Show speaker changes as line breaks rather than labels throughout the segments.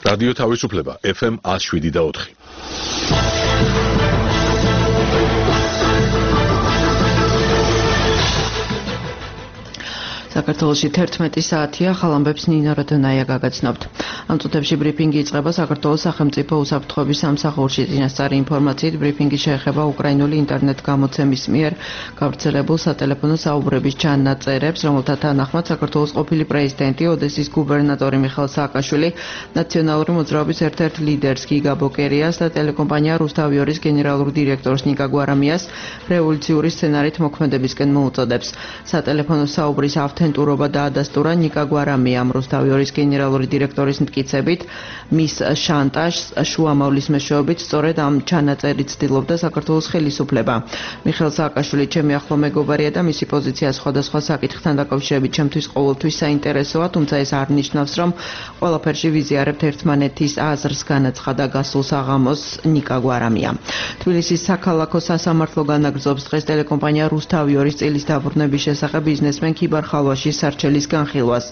რადიო თავისუფლება FM 107.4.
საქართველოში 11 საათია, ხალამბებს ნინო როდონაია გაგაცნობთ. ამ წუთებში ბრიფინგი იწყება საქართველოს სახელმწიფო უსაფრთხოების სამსახურში. წინასწარი ინფორმაციით ბრიფინგი შეეხება უკრაინული ინტერნეტ გამოცემის მიერ გავრცელებულ სატელეფონო საუბრების ჩანაწერებს, რომელთა თანახმად საქართველოს ყოფილი პრეზიდენტი, ოდესის გუბერნატორი მიხეილ სააკაშვილი, ნაციონალური მოძრაობის ერთ-ერთ ლიდერს გიგა ბოკერიას და ტელეკომპანია რუსთავიორის გენერალურ დირექტორს ნიკა გვარამიას რევოლუციური სცენარით მოქმედებისკენ მოუწოდებს. სატელეფონო საუბრის ავთენტურობა დაადასტურა ნიკა გვარამიამ. რუსთავიორის გენერალური დირექტორის მტკიცებით, მის შანტაჟს შუამავლის მეშვეობით სწორედ ამ ჩანაწერით ცდილობდა საქართველოს ხელისუფლება. მიხეილ სააკაშვილი ჩემი ახლო მეგობარია და მისი პოზიცია სხვადასხვა საკითხთან დაკავშირებით ჩემთვის ყოველთვის საინტერესოა, თუმცა ეს არ ნიშნავს, რომ ყველაფერში ვიზიარებთ ერთმანეთის აზრს, განაცხადა გასულ საღამოს ნიკა გვარამია. თბილისის საქალაქო სასამართლო განაგრძობს დღეს ტელეკომპანია რუსთავიორის წილის დაბრუნების შესახებ ბიზნესმენ ქიბარ ხალვაშის სარჩელის განხილვას.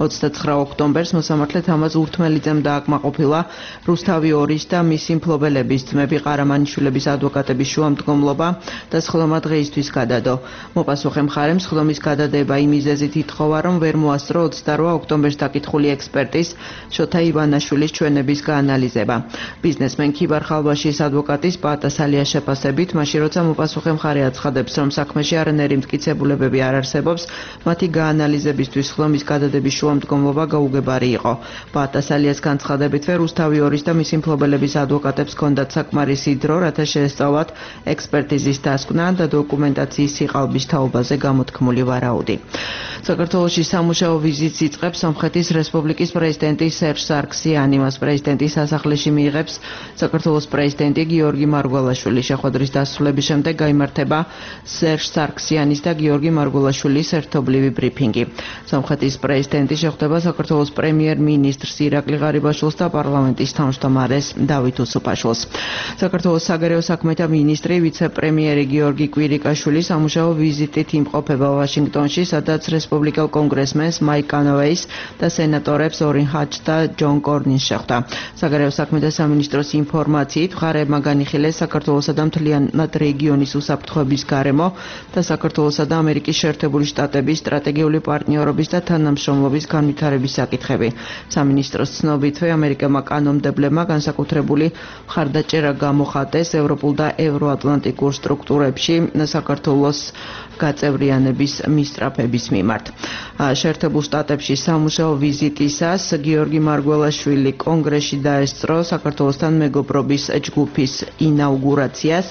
29 ოქტომბერს მოსამართლედ ამას ურთმელიძემ დააკმაყოფილა რუსთავიორის და მისი მფლობელების ძმები ყარამანიშვილების ადვოკატების შუამდგომლობა და სხდომა დღეისთვის გადადო. მოპასუხე მხარემ სხდომის გადადება იმ მიზეზით ითხოვა, რომ ვერ მოასწრო 28 ოქტომბერს დაკითხული ექსპერტის შოთა ივანაშვილის ჩვენების გაანალიზება. ბიზნესმენ ქიბარ ხალვაშის ადვოკატის პატასალიას შეფასებით, მაშინ როცა მოპასუხე მხარე აცხადებს, რომ საქმეში არანაირი მტკიცებულებები არ არსებობს, მათი გაანალიზებისთვის სხდომის გადადების შუამდგომლობა გაუგებარი იყო. პატასალიას განცხადებითვე რუსთავიორის და მისი მფლობელების ადვოკატებს ჰქონდათ საკმარისი დრო, რათა შეესწავლათ ექსპერტიზის დასკვნა და დოკუმენტაციის სიყალბის თაობაზე გამოთქმული ვარაუდი. საქართველოში სამუშაო ვიზიტს იწყებს სომხეთის რესპუბლიკის პრეზიდენტი სერჟ სარქსიანი. მას პრეზიდენტის სასახლეში მიიღებს საქართველოს პრეზიდენტი გიორგი მარგველაშვილი. შეხვედრის დასრულების შემდეგ გაიმართება სერჟ სარქსიანის და გიორგი მარგველაშვილის ერთობლივი ბრიფინგი. სომხეთის პრეზიდენტი შეხვდება საქართველოს პრემიერ-მინისტრს ირაკლი ღარიბაშვილს და პარლამენტის თავმჯდომარეს დავით უსუფაშვილს. საქართველოს საგარეო საქმეთა მინისტრი ვიცე-პრემიერი გიორგი კვირიკაშვილი სამუშაო ვიზიტით იმყოფება ვაშინგტონში, სადაც რესპუბლიკელ კონგრესმენს მაიკ კანოვეის და სენატორებს ორინ ჰაჩ და ჯონ კორნინს შეხვდა. საგარეო საქმეთა სამინისტროს ინფორმაციით, მხარეებმა განიხილეს საქართველოსა და მთლიანად რეგიონის უსაფრთხოების გარემო და საქართველოსა და ამერიკის შეერთებული შტატების სტრატეგიული პარტნიორობის და თანამშრომლობის განვითარების საკითხები. სამინისტროს ცნობითვე ამერიკელმა კანონმდებლებმა განსაკუთრებული მხარდაჭერა გამოხატეს ევროპულ და ევროატლანტიკურ სტრუქტურებში საქართველოს გაწევრიანების მისწრაფების მიმართ. შეერთებულ შტატებში სამუშაო ვიზიტისას გიორგი მარგველაშვილი კონგრესში დაესწრო საქართველოსთან მეგობრობის ჯგუფის ინაუგურაციას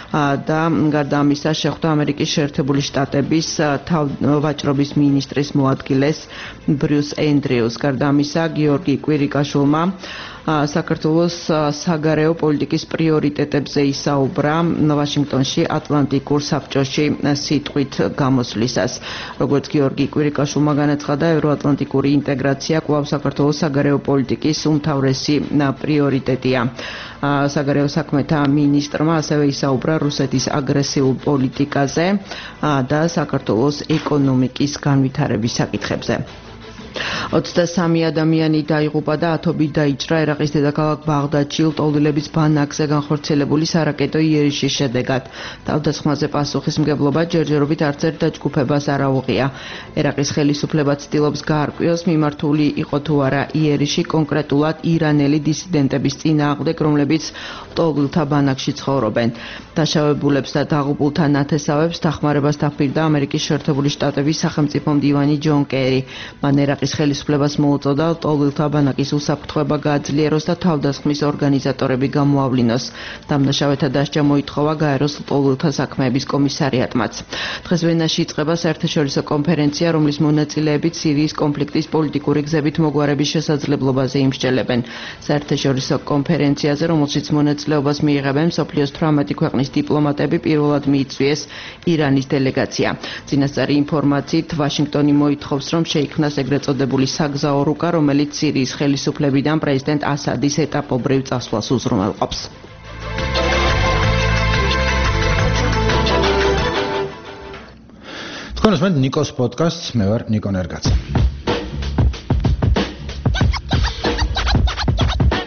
და გარდა ამისა შეხვდა ამერიკის შეერთებული შტატების ვაჭრობის მინისტრის მოადგილეს ბრიუს ენდრიუს. გარდა ამისა გიორგი კვირიკაშვილმა საქართველოს საგარეო პოლიტიკის პრიორიტეტებზე ისაუბრა ვაშინგტონში ატლანტიკურ საბჭოში სიტყვით გამოსვლისას. როგორც გიორგი კვირიკაშვილმა განაცხადა, ევროატლანტიკური ინტეგრაცია კვლავ საქართველოს საგარეო პოლიტიკის უმთავრესი პრიორიტეტია. საგარეო საქმეთა მინისტრმა ასევე ისაუბრა რუსეთის აგრესიულ პოლიტიკაზე და საქართველოს ეკონომიკის განვითარების საკითხებზე. 23 ადამიანი დაიღუპა და ათობით დაიჭრა ერაყის დედაქალაქ ბაღდადში ლტოლვილების ბანაკზე განხორციელებული სარაკეტო იერიშის შედეგად. თავდასხმაზე პასუხისმგებლობა ჯერჯერობით არც ერთ დაჯგუფებას არ აუღია. ერაყის ხელისუფლება ცდილობს გაარკვიოს მიმართული იყო თუ არა იერიში კონკრეტულად ირანელი დისიდენტების წინააღმდეგ, რომლებიც ლტოლვილთა ბანაკში ცხოვრობენ. დაშავებულებს და დაღუპულთა ნათესავებს დახმარებას დაფირდა ამერიკის შეერთებული შტატების სახელმწიფო მდივანი ჯონ კერი. მან ერაყის ხელისუფლებას მოუწოდა ლტოლვილთა ბანაკის უსაფრთხოება გააძლიეროს და თავდასხმის ორგანიზატორები გამოავლინოს. დამნაშავეთა დასჯა მოითხოვა გაეროს ლტოლვილთა საქმეების კომისარიატმაც. დღეს ვენაში იწყება საერთაშორისო კონფერენცია, რომლის მონაწილეებით სირიის კონფლიქტის პოლიტიკური გზებით მოგვარების შესაძლებლობაზე იმსჯელებენ. საერთაშორისო კონფერენციაზე, რომელშიც მონაწილეობას მიიღებენ მსოფლიოს 18 ქვეყნის დიპლომატები, პირველად მიიწვიეს ირანის დელეგაცია. წინასწარი ინფორმაციით, ვაშინგტონი მოითხოვს, რომ შეიქმნას ეგრეთ წოდებული საგზაო რუკა, რომელიც სირიის ხელისუფლებიდან პრეზიდენტ ასადის ეტაპობრივ წასვლას უზრუნველყოფს.
თქვენ უსმენთ ნიკოს პოდკასტს, მე ვარ ნიკო ნერგაცა.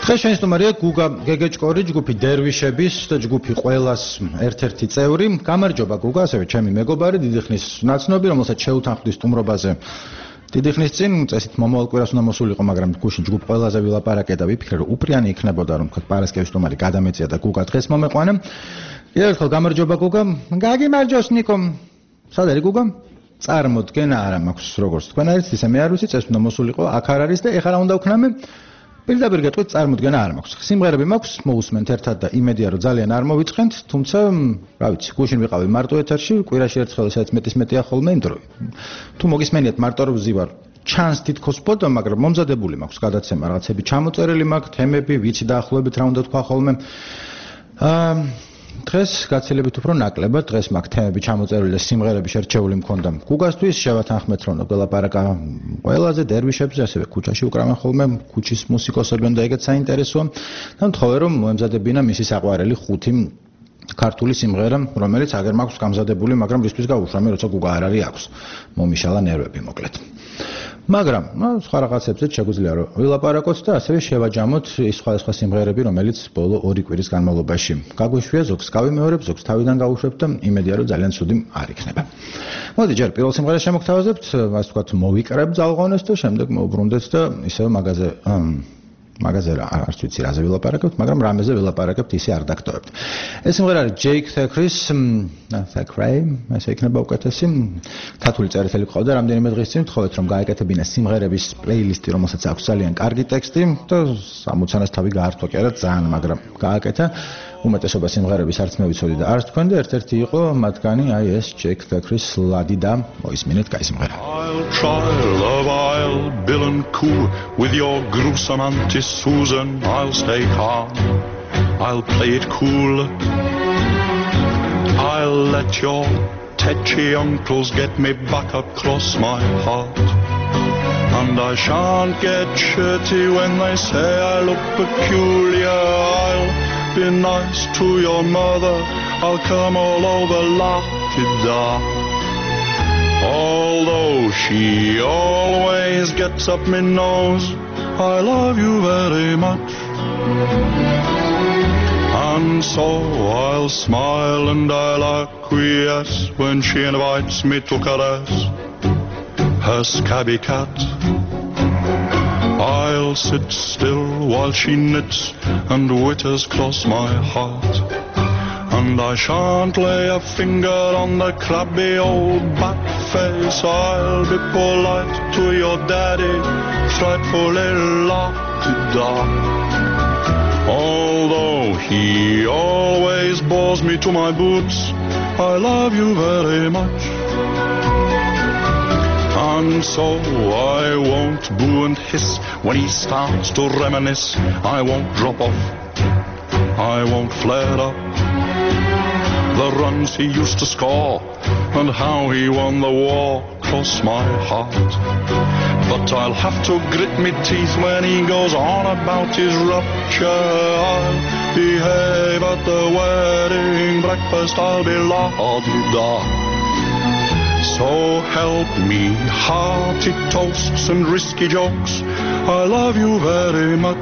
დღეს ჩვენი სტუმარია გუგა გეგეჭკორი, ჯგუფი დერვიშების და ჯგუფი ყველას ერთ-ერთი წევრი. გამარჯობა გუგა, ასევე ჩემი მეგობარი, დიდი ხნის ნაცნობი, რომელსაც შეუთანხმდი სტუმრობაზე. დიდი ხნის წინ წესით მომავალ კვირას უნდა მოსულიყო, მაგრამ გუშინ ჯგუფ ყველაზე ვილაპარაკე და ვიფიქრე, რომ უპრიანი იქნებოდა, რომ თქვა პარასკევის სტუმარი გადამეწია და გუგა დღეს მომეყვანა. კიდევ ერთხელ გამარჯობა გუგა. გაგიმარჯოს ნიკო. სად არის გუგა? წარმოდგენა არა მაქვს როგორც თქვენ არით, ისე მე არ ვიცი, წეს უნდა მოსულიყო, აქ არ არის და ეხლა რა უნდა ვქნამე? პირდაპირ გეტყვით, წარმოდგენა არ მაქვს. სიმღერები მაქვს, მოусმენთ ერთად და იმედია, რომ ძალიან არ მოვიწყენთ, თუმცა, რა ვიცი, გუშინ ვიყავი მარტო ეთერში, კვირაში ერთხელ სადაც მეტია ხოლმე იმ დრო. თუ მოგისმენიათ მარტო რომ ვზივარ, ჩანს თითქოს ფოტო, მაგრამ მომზადებული მაქვს გადაცემა, რაღაცები ჩამოწერილი მაქვს, თემები, ვიცი დაახლოებით რა უნდა თქვა ხოლმე. დღეს გაცილებით უფრო ნაკლებად, დღეს მაქვს თემები ჩამოწერილი და სიმღერები შერჩეული მქონდა. გუგასთვის შევათანხმეთ, რომ გველაპარაკა ყველაზე დერვიშებზე, ასევე ქუჩაში უკრავენ ხოლმე, ქუჩის მუსიკოსებთან და ეგეც საინტერესოა. და მთხოვე რომ მოემზადებინა მისი საყვარელი 5 ქართული სიმღერა, რომელიც აგერ მაქვს გამზადებული, მაგრამ რისთვის გავუშვამე, როცა გუგა არ არის აქვს. მომიშალა ნერვები მოკლედ. მაგრამ, სხვა რაღაცებზეც შეგვიძლია რომ ვილაპარაკოთ და ასევე შევაჯამოთ ის სხვადასხვა სიმღერები, რომელიც ბოლო 2 კვირის განმავლობაში გაგვიშვია, ზოგს გავიმეორებ, ზოგს თავიდან გავუშვებ და იმედია, რომ ძალიან ცუდი არ იქნება. მოდი, ჯერ პირველ სიმღერას შემოგთავაზებთ, ასე ვთქვათ, მოვიკრებ ძალღონეს და შემდეგ მოვბრუნდეთ და ისევ მაგაზე არც ვიცი რაზე ვილაპარაკებთ, მაგრამ რამეზე ვილაპარაკებთ, ისე არ დაგტოვებთ. ეს სიმღერა არის Jake Thackeray, ასე იქნება უკეთესი. თათული წერეთელი ყავდა რამდენიმე დღის წინ, თხოვეთ რომ გაეკეთებინა სიმღერების პლეილისტი, რომელსაც აქვს ძალიან კარგი ტექსტი და 60-ას თავი გაართვა კი არა ძალიან, მაგრამ გააკეთა. უმეტესობა სიმღერების არც მე ვიცოდი და არც თქვენ და ერთ-ერთი იყო მათგანი, აი ეს Jake Thackeray-ს ლადი და მოისმინეთ კაი სიმღერა.
I'll try love, I'll bill and coo with your gruesome Auntie Susan. I'll stay calm, I'll play it cool. I'll let your tetchy uncles get me back across my heart. And I shan't get shirty when they say I look peculiar. I'll be nice to your mother, I'll come all over la-ti-da. Although she always gets up my nose, I love you very much. And so I'll smile and I'll acquiesce when she invites me to caress her scabby cat. I'll sit still while she knits and witters cross my heart. And I shan't lay a finger on the crabby old back face. I'll be polite to your daddy, frightfully la-ti-da. Although he always bores me to my boots, I love you very much. And so I won't boo and hiss when he starts to reminisce. I won't drop off, I won't flare up. The runs he used to score and how he won the war cross my heart. But I'll have to grit me teeth when he goes on about his rupture. I'll behave at the wedding breakfast, I'll be la-di-da. So help me, hearty toasts and risky jokes, I love you very much.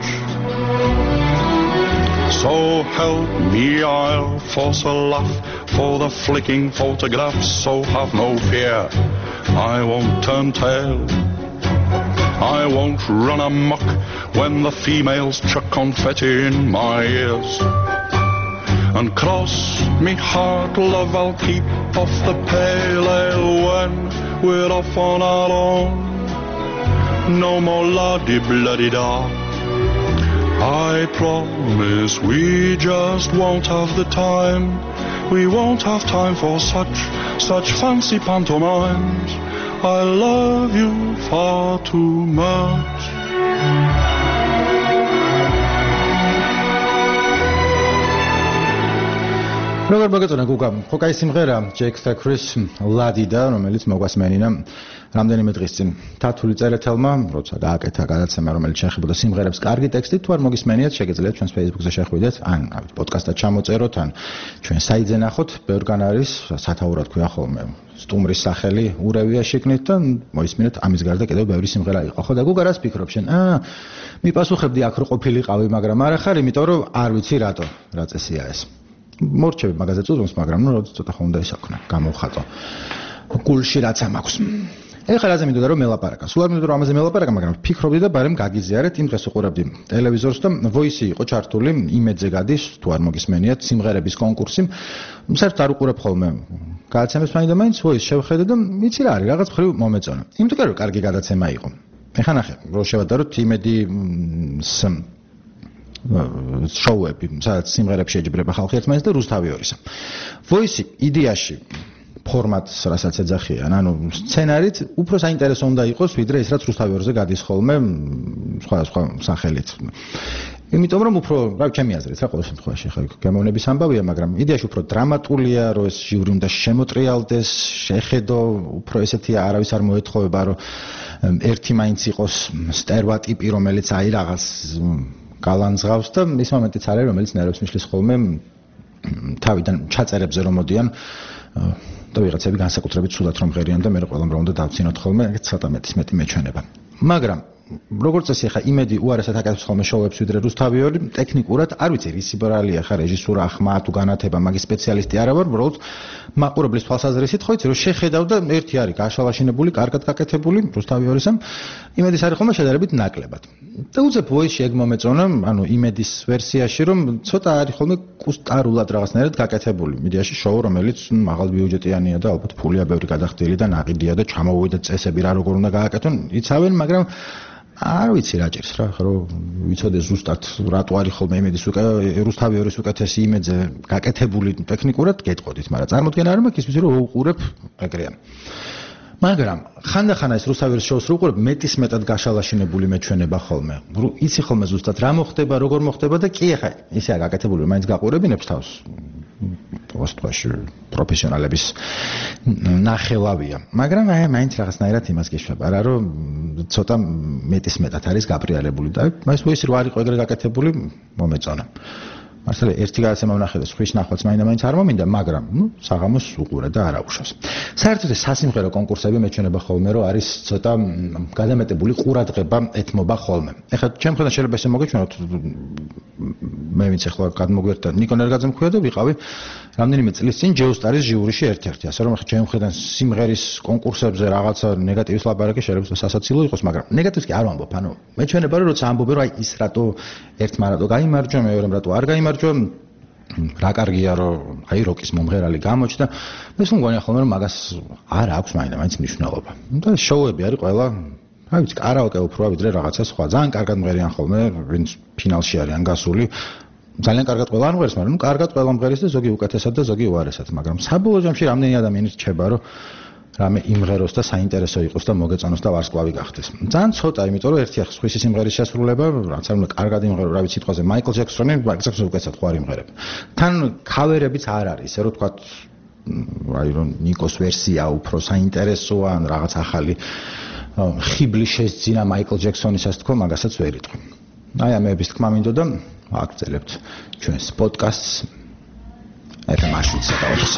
So help me, I'll force a laugh for the flicking photographs, so have no fear, I won't turn tail. I won't run amok when the females chuck confetti in my ears. And cross me heart, love, I'll keep off the pale ale when we're off on our own. No more la-di-bloody-da. I promise we just won't have the time. We won't have time for such fancy pantomimes. I love you far too much.
როგორ მოგეწონა გუგა, ხო კაი სიმღერა Jake the Chris Ladida, რომელიც მოგვასმენინა რამდენიმე დღის წინ თათული წერეთელმა, როცა დააკეთა გადაცემა, რომელიც შეეხებოდა სიმღერებს კარგი ტექსტით, თუ არ მოგისმენიათ, შეგიძლიათ ჩვენს Facebook-ზე შეხვიდეთ, ან პოდკასტად ჩამოწეროთ, ან ჩვენ საიტზე ნახოთ, ბევრგან არის სათაურად ქვია ხოლმე სტუმრის სახელი ურევია შეკნით და მოისმინეთ ამის გარდა კიდევ ბევრი სიმღერა იყო. ხო და გუგა რას ფიქრობ შენ? მიპასუხებდი აქ რო ყოფილიყავი, მაგრამ არა ხარ, იმიტომ რომ არ ვიცი რატო, რა წესია ეს. მორჩები მაგაზე წუწუნს, მაგრამ ნუ როცა ცოტა ხომ უნდა ისაქნა, გამოვხატო. გულში რაც ამაქვს. ეხლა რაზე მინდოდა რომ მელაპარაკა. სულ არ მინდოდა რომ ამაზე მელაპარაკა, მაგრამ ფიქრობდი და ბარემ გაგიზიარეთ, იმ დღეს უყურებდი ტელევიზორს და Voice იყო ჩართული, იმედზე გადის, თუ არ მოგისმენიათ, სიმღერების კონკურსი. საერთოდ არ უყურებ ხოლმე გადაცემას მაინც Voice შევხედე და ვიცი რა არის, რაღაც მხრივ მომეწონა. იმიტომ რომ კარგი გადაცემა იყო. ეხლა ნახე, რო შევადაროთ იმედი შოუები, სადაც სიმღერებს შეჯიბრება ხალხი ერთმანეთს და რუსთავი ორისა. Voice იდეაში ფორმატს რასაც ეძახიან, ანუ სცენარით უფრო საინტერესო უნდა იყოს, ვიდრე ის რაც რუსთავი ორზე გადის ხოლმე სხვა სახელით. იმიტომ რომ უფრო, რა ჩემი აზრით, რა ყოველ შემთხვევაში ხა გამოვნების ამბავია, მაგრამ იდეაში უფრო დრამატულია, რომ ეს ჟიური უნდა შემოტრიალდეს, შეხედო, უფრო ესეთი არავის არ მოეთხოვება, რომ ერთი მაინც იყოს სტერეოტიპი, რომელიც აი რაღაც გალანძღავს და ის მომენტიც არის, რომელიც ნერვებს მიშლის ხოლმე თავიდან ჩაწერებზე რომ მოდიან და ვიღაცები განსაკუთრებით სულად რომ ღერიან და მე ყველამ რომ უნდა დავცინოთ ხოლმე, ეგეც ცოტა მეტი მეჩვენება. მაგრამ როგორც წესი ხა იმედი უარესად აკეთებს ხოლმე შოუებს ვიდრე რუსთავი ორი, ტექნიკურად არ ვიცი რის ბრალია ხა რეჟისურა, ახმა თუ განათება, მაგის სპეციალისტი არა ვარ, უბრალოდ მაყურებლის თვალსაზრისით ხო იცი რომ შეხედავ და ერთი არის გაშალაშინებული, კარგად გაკეთებული რუსთავი ორისამ, იმედის არის ხოლმე შედარებით ნაკლებად. და უცებ Voice-ში ეგ მომეწონა, ანუ იმედის ვერსიაში რომ ცოტა არის ხოლმე კუსტარულად რაღაცნაირად გაკეთებული. მიდიაში შოუ რომელიც მაღალ ბიუჯეტიანია და ალბათ ფულია ბევრი გადახდილი და ნაყიდია და ჩამოვიდა წესები რა როგორ უნდა გააკეთონ, იცავენ, მაგრამ არ ვიცი რა ჭირს რა, რომ ვიცოდე ზუსტად რატო არის ხოლმე იმედის რუსთავი ორის უკეთესი იმედზე გაკეთებული ტექნიკურად გეტყოდით, მაგრამ წარმოდგენა არ მაქვს ის ვიცი რომ უყურებ ეგრეა. მაგრამ ხანდახან ეს რუსთავი ორის შოუს რო უყურებ მეტისმეტად გაშალაშინებული მეჩვენება ხოლმე. იცი ხოლმე ზუსტად რა მოხდება, როგორ მოხდება და კი ახლა ისეა გაკეთებული, მაინც გაყურებინებს თავს. პოსტვაში პროფესიონალების ნახელავია. მაგრამ აი მაინც რაღაცნაირად იმას გიშვება რა, რომ ცოტა მეტისმეტად არის გაბრიალებული და მას Voice რო არ იყო ეგრე გაკეთებული, მომეწონა. მართლა ერთი გადაცემა ვნახე და სხვის ნახვაც მაინც არ მომინდა, მაგრამ საღამოს უყურე და არაუშავს. საერთოდ ეს სასიმღერო კონკურსები მეჩვენება ხოლმე, რომ არის ცოტა გადამეტებული ყურადღება ეთმობა ხოლმე. ეხლა ჩემ ხედავ შეიძლება ესე მოგეჩვენოთ, მე ვინც ახლა გადმოგვერთა ნიკონ ერგაძე მქვია და ვიყავი რამდენიმე წლის წინ ჯეოსტარის ჟიურიში ერთ-ერთი, ასე რომ ახლა ჩემ ხედავ სიმღერის კონკურსებზე რაღაცა ნეგატივის ლაპარაკი შეიძლება სასაცილო იყოს, მაგრამ ნეგატივს კი არ ვამბობ, ანუ მეჩვენება რომ როცა ამბობენ რომ აი ის რატო ერთმა რატო გაიმარჯვა, მეორემ რატო არ გაიმარჯვა, რა კარგია რომ აი როკის მომღერალი გამოჩნდა, მე სულ მგონია ხოლმე რომ მაგას არ აქვს მაინც მნიშვნელობა. და შოუები არის ყველა, რა ვიცი, კარაოკე უფროა ვიდრე რაღაცა სხვა. ძალიან კარგად მღერიან ხოლმე, ვინც ფინალში არიან გასული. ძალიან კარგად ყველა მღერის, მაგრამ კარგად ყველა მღერის და ზოგი უკეთესად და ზოგი უარესად, მაგრამ საბოლოო ჯამში რამდენი ადამიანი რჩება რომ რამე იმღეროს და საინტერესო იყოს და მოგეწონოს და ვარსკვლავი გახდეს. ძალიან ცოტა, იმიტომ რომ ერთი ახს ხვის სიმღერის შესრულება, რაც არ უნდა კარგად იმღერო, რა ვიცი სიტყვაზე Michael Jackson-ი, უკეთესად ხო არ იმღერებ. თან ქავერებიც არ არის, ესე რომ თქვა აი რომ ნიკოს ვერსია უფრო საინტერესოა, ან რაღაც ახალი ხიბლი შესძინა Michael Jackson-ის ასე თქო, მაგასაც ვერ იტყვი. აი ამების თქმა მინდოდა აგრძელებთ ჩვენს პოდკასტს. FM Auschwitz გადავიხსენებთ.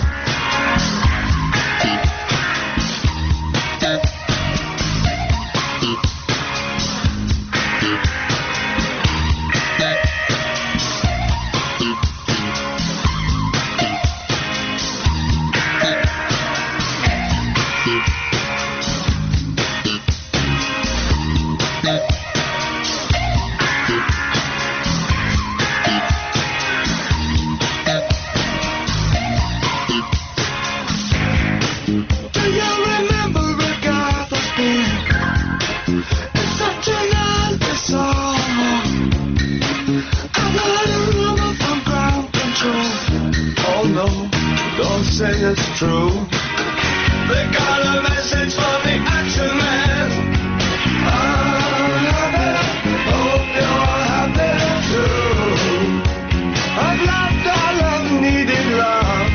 Say it's true. They got a message for the action man. I'm happy, hope you're happy too. I've loved all I've needed love.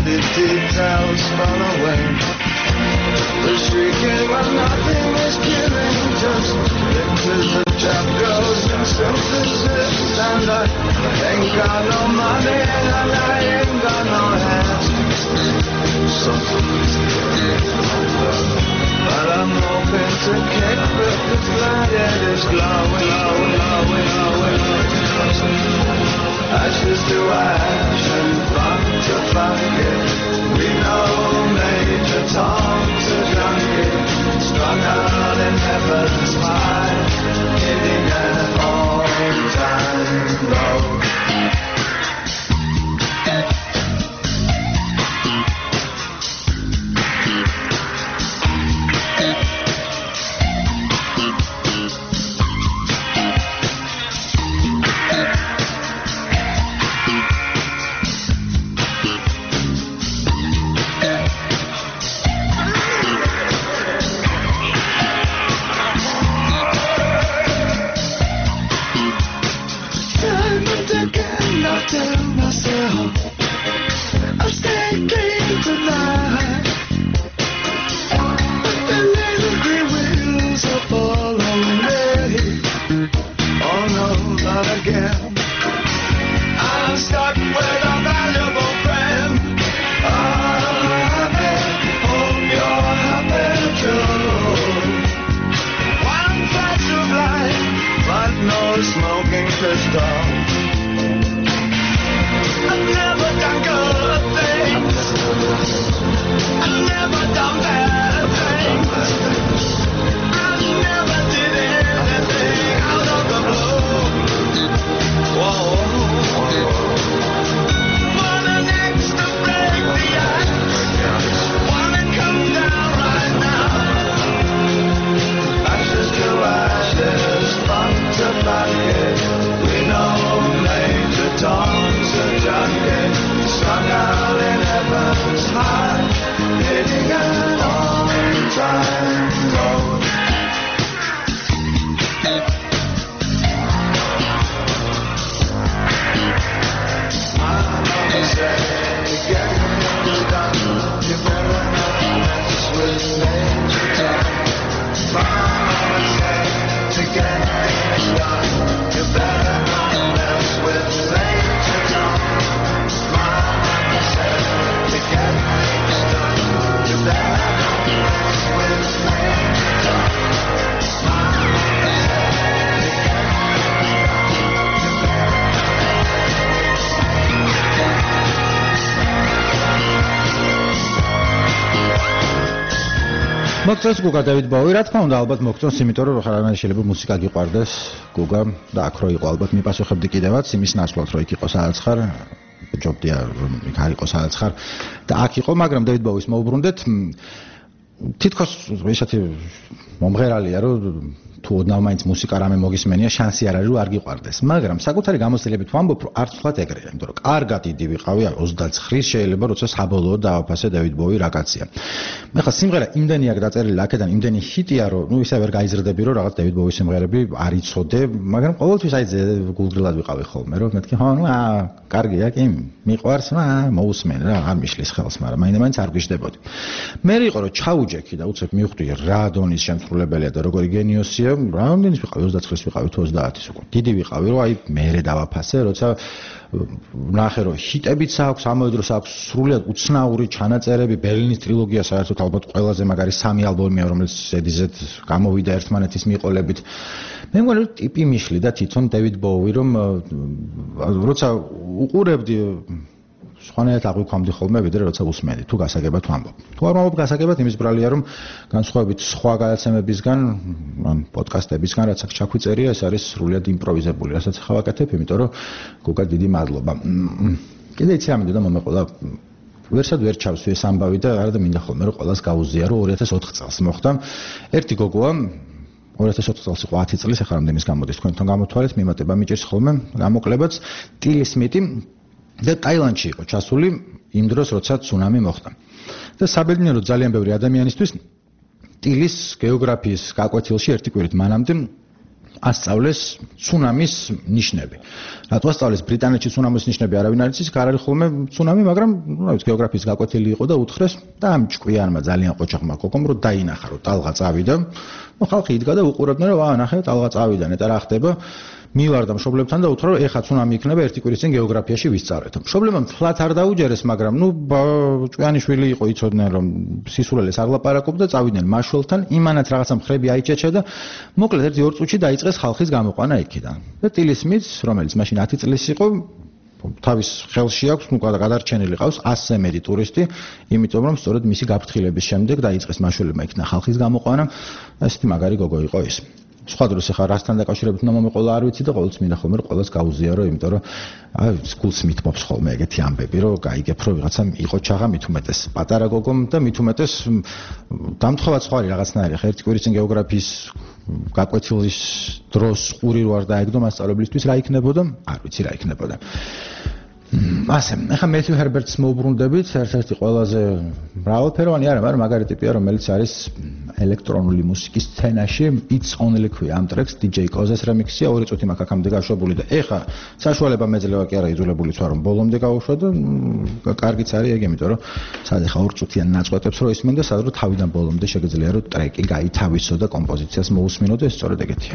the details fall away. The shrieking when nothing is killing, just pictures of trap girls and synthesis. And I ain't got no money and I ain't got no hands. But I'm hoping to kick with the planet is glowing, glowing, glowing. Ashes to ash and fun to bucket. We know Major Tom's a junkie, strung out in heaven's high, hitting an all-time low.
მოგწონს გუგა დევიდ ბოუი, რა თქმა უნდა, ალბათ მოგწონს, იმიტომ რომ ხარაგან შეიძლება მუსიკა გიყვარდეს გუგა და აქ რო იყო ალბათ მიპასუხებდი კიდევაც იმის ნაცვლად რომ იქ იყო სადაც ხარ, ჯობდია რომ იქ არ იყო სადაც ხარ და აქ იყო, მაგრამ დევიდ ბოუის მოუბრუნდეთ. თითქოს ესეთი მომღერალია რომ თუ ოდნავ მაინც მუსიკა რამე მოგისმენია, შანსი არ არის რომ არ გიყვარდეს, მაგრამ საკუთარი გამოცდილებით ვამბობ, რომ არც თქვათ ეგრეა, იმიტომ რომ კარგად იდი ვიყავი 29 შეიძლება როცა საბოლოოდ დავაფასე დევიდ ბოუი რა კაცია. მე ხა სიმღერა იმდენი აქ დაწერილი აქედან იმდენი ჰიტია, რომ ნუ ისე ვერ გაიზრდები, რომ რაღაც დევიდ ბოუის სიმღერები არ იცოდე, მაგრამ ყოველთვის აი გულგრილად ვიყავი ხოლმე, რომ მეთქი, ხო, ნუ კარგია, კი, მიყვარს, მოусმენ რა, არ მიშლის ხელს, მაგრამ მაინც არ გვიждდებოდი. მე იყო რომ ჩაუჯექი და უცებ მივხვდი რა დონის შემსრულებელია და როგორი გენიოსია. რამდენის ვიყავი 29-ის ვიყავი თუ 30-ის უკვე. დიდი ვიყავი რომ აი მერე დავაფასე, როცა ნახე რომ ჰიტებიც აქვს, ამავე დროს აქვს სრულიად უცნაური ჩანაწერები, ბერლინის ტრილოგია საერთოდ ალბათ ყველაზე მაგარი 3 ალბომია, რომელიც ზედიზედ გამოვიდა ერთმანეთის მიყოლებით. მე მგონი რომ ტიპი მიშლი და თვითონ დევიდ ბოუი რომ როცა უყურებდი სხვანაირად აღვიქვამდი ხოლმე ვიდრე როცა უსმენდი თუ გასაგებად ვამბობ. თუ არ ვამბობ გასაგებად, იმის ბრალია რომ განსხვავებით სხვა გადაცემებისგან, ან პოდკასტებისგან, რაც აქ ჩაქვიწერია, ეს არის სრულიად იმპროვიზებული, რასაც ახლა ვაკეთებ, იმიტომ რომ გოგა დიდი მადლობა. კიდე იცი რამე და მომეყოლა ვერსად ვერ ჩავსვი ეს ამბავი და არა და მინდა ხოლმე რომ ყველას გაუზია რომ 2004 წელს მოხდა. ერთი გოგოა 2004 წელს იყო 10 წლის, ახლა რამდენის გამოდის თქვენთან გამოთვალეთ, მიმატება მიჭირს ხოლმე გამოკლებაც ტილი სმიტი და ტაილანდში იყო ჩასული იმ დროს, როცა ცუნამი მოხდა. და საბედნიეროდ ძალიან ბევრი ადამიანისთვის ტილის გეოგრაფიის გაკვეთილში ერთი კვირით მანამდე ასწავლეს ცუნამის ნიშნები. რატო ასწავლეს ბრიტანეთში ცუნამის ნიშნები არავინ არ იცის, არ არის ხოლმე ცუნამი, მაგრამ რა ვიცი, გეოგრაფიის გაკვეთილი იყო და უთხრეს და ამ ჭკვიანმა ძალიან ყოჩაღმა გოგომ რომ დაინახა რომ ტალღა წავიდა. ნუ ხალხი იდგა და უყურებდნენ რომ ნახე ტალღა წავიდა, ნეტა რა ხდება. მივარდა მშობლებთან და უთხრა რომ ეხა ცუნამი იქნება ერთი კვირის წინ გეოგრაფიაში ვისწავლეთ. მშობლებმა თლათ არ დაუჯერეს, მაგრამ ნუ ჭკვიანი შვილი იყო, იცოდნენ რომ სისულელეს არ ლაპარაკობდა, წავიდნენ მაშველთან, იმანაც რაღაცა მხრები აიჭეჭა და მოკლედ 1-2 წუთში დაიწყეს ხალხის გამოყვანა იქიდან. და ტილის მიც, რომელიც მაშინ 10 წლის იყო, თავის ხელში აქვს, ნუ გადარჩენილი ყავს 100-ზე მეტი ტურისტი, იმიტომ რომ სწორედ მისი გაფრთხილების შემდეგ დაიწყეს მაშველებმა იქნა ხალხის გამოყვანა. ესეთი მაგარი გოგო იყო ის. სხვა დროს ახლა რასთან დაკავშირებით უნდა მომეყოლა არ ვიცი და ყოველთვის მინდა ხოლმე რომ ყოველს გაუზიარო, იმიტომ რომ გულს მithმობს ხოლმე ეგეთი ამბები, რომ გაიგებ რომ ვიღაცა იყო ჩაღა მით უმეტეს პატარა გოგომ და მით უმეტეს დამთხოვაც ხო არის რაღაცნაირი. ახლა ერთი კვირის წინ გეოგრაფიის გაკვეთილის დროს ყური რო არ დაეგდო მასწავლებლისთვის რა იქნებოდა? არ ვიცი რა იქნებოდა. ასე, ახლა მეთიუ ჰერბერტს მოუბრუნდებით, ერთ-ერთი ყველაზე მრავალფეროვანი არა, მაგრამ მაგარი ტიპია, რომელიც არის ელექტრონული მუსიკის სცენაში, It's Only ქვია ამ ტრეკს, DJ Kozes remix-ია, 2 წუთი მაქვს აქამდე გაშვებული და ეხლა საშუალება მეძლევა კი არა იძულებულიც ვარ რომ ბოლომდე გავუშვა და კარგიც არის ეგ, იმიტომ რომ სად ეხლა 2 წუთიან ნაწყვეტებს რო ისმენ და სად რო თავიდან ბოლომდე შეგიძლია რომ ტრეკი გაითავისო და კომპოზიციას მოусმინო და ეს სწორედ ეგეთია.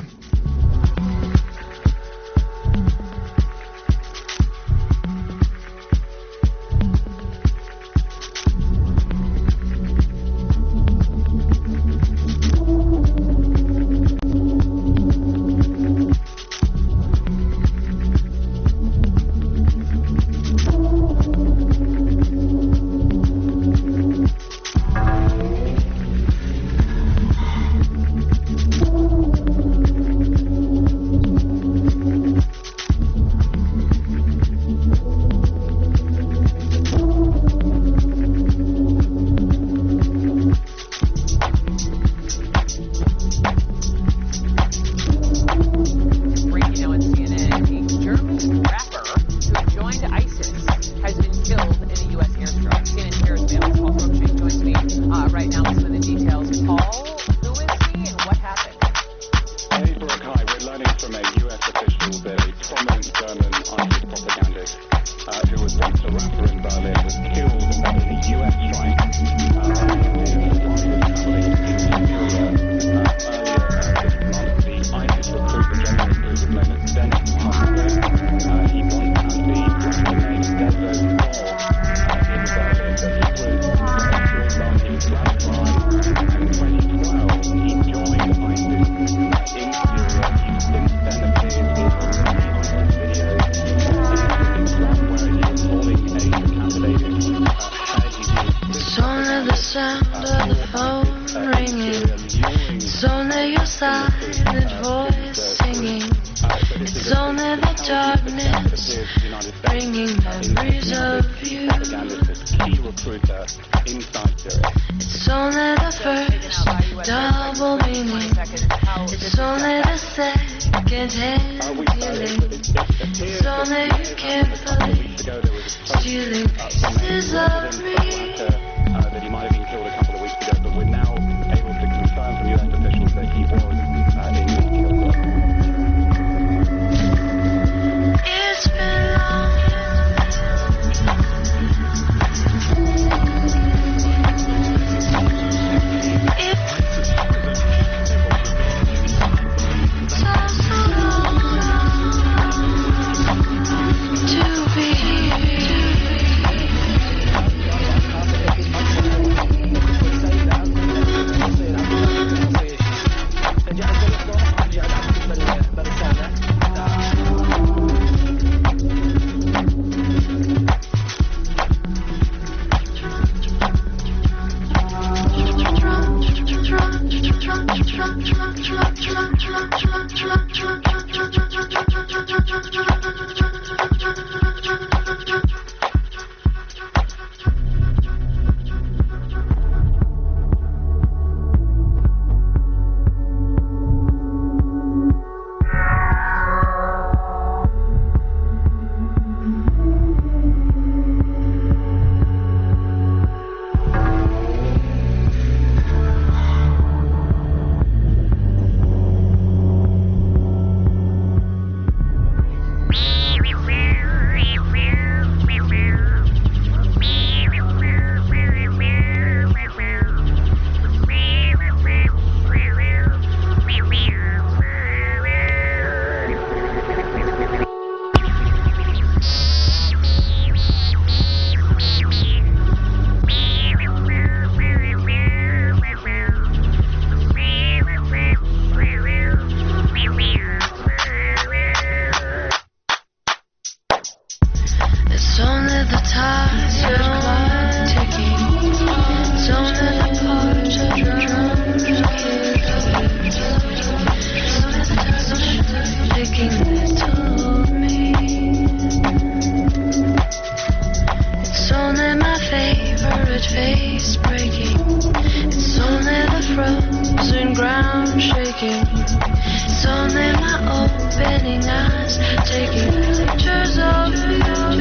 savage face breaking. It's only the frozen ground shaking. It's only my opening eyes taking pictures of you.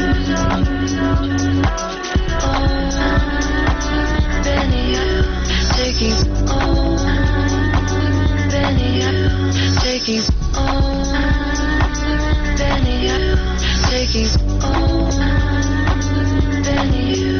Taking Benny, taking Benny, taking Benny.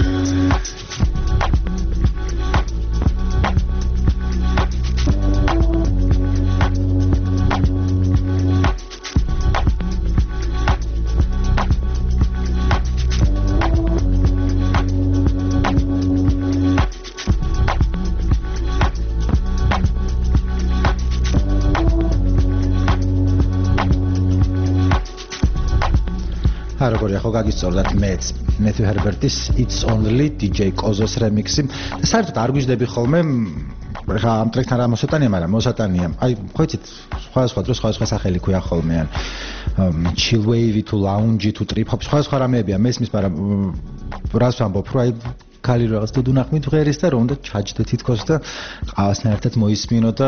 როგორია ხო გაგისწორდათ მეც Matthew Herbert-ის It's Only DJ Kozos remix-ი და საერთოდ არ გვიждები ხოლმე ხა ამ ტრეკთან რა მოსატანია, მაგრამ მოსატანია. აი, ხო იცით, სხვადასხვა დროს სხვადასხვა სახელი ქვია ხოლმე ან chill wave to lounge to trip hop სხვადასხვა რამეებია მესმის, მაგრამ რას ვამბობ, რომ აი ქალი რაღაც დუდუნახმით ღერის და რომ უნდა ჩაჯდე თითქოს და ყავასთან ერთად მოისმინო და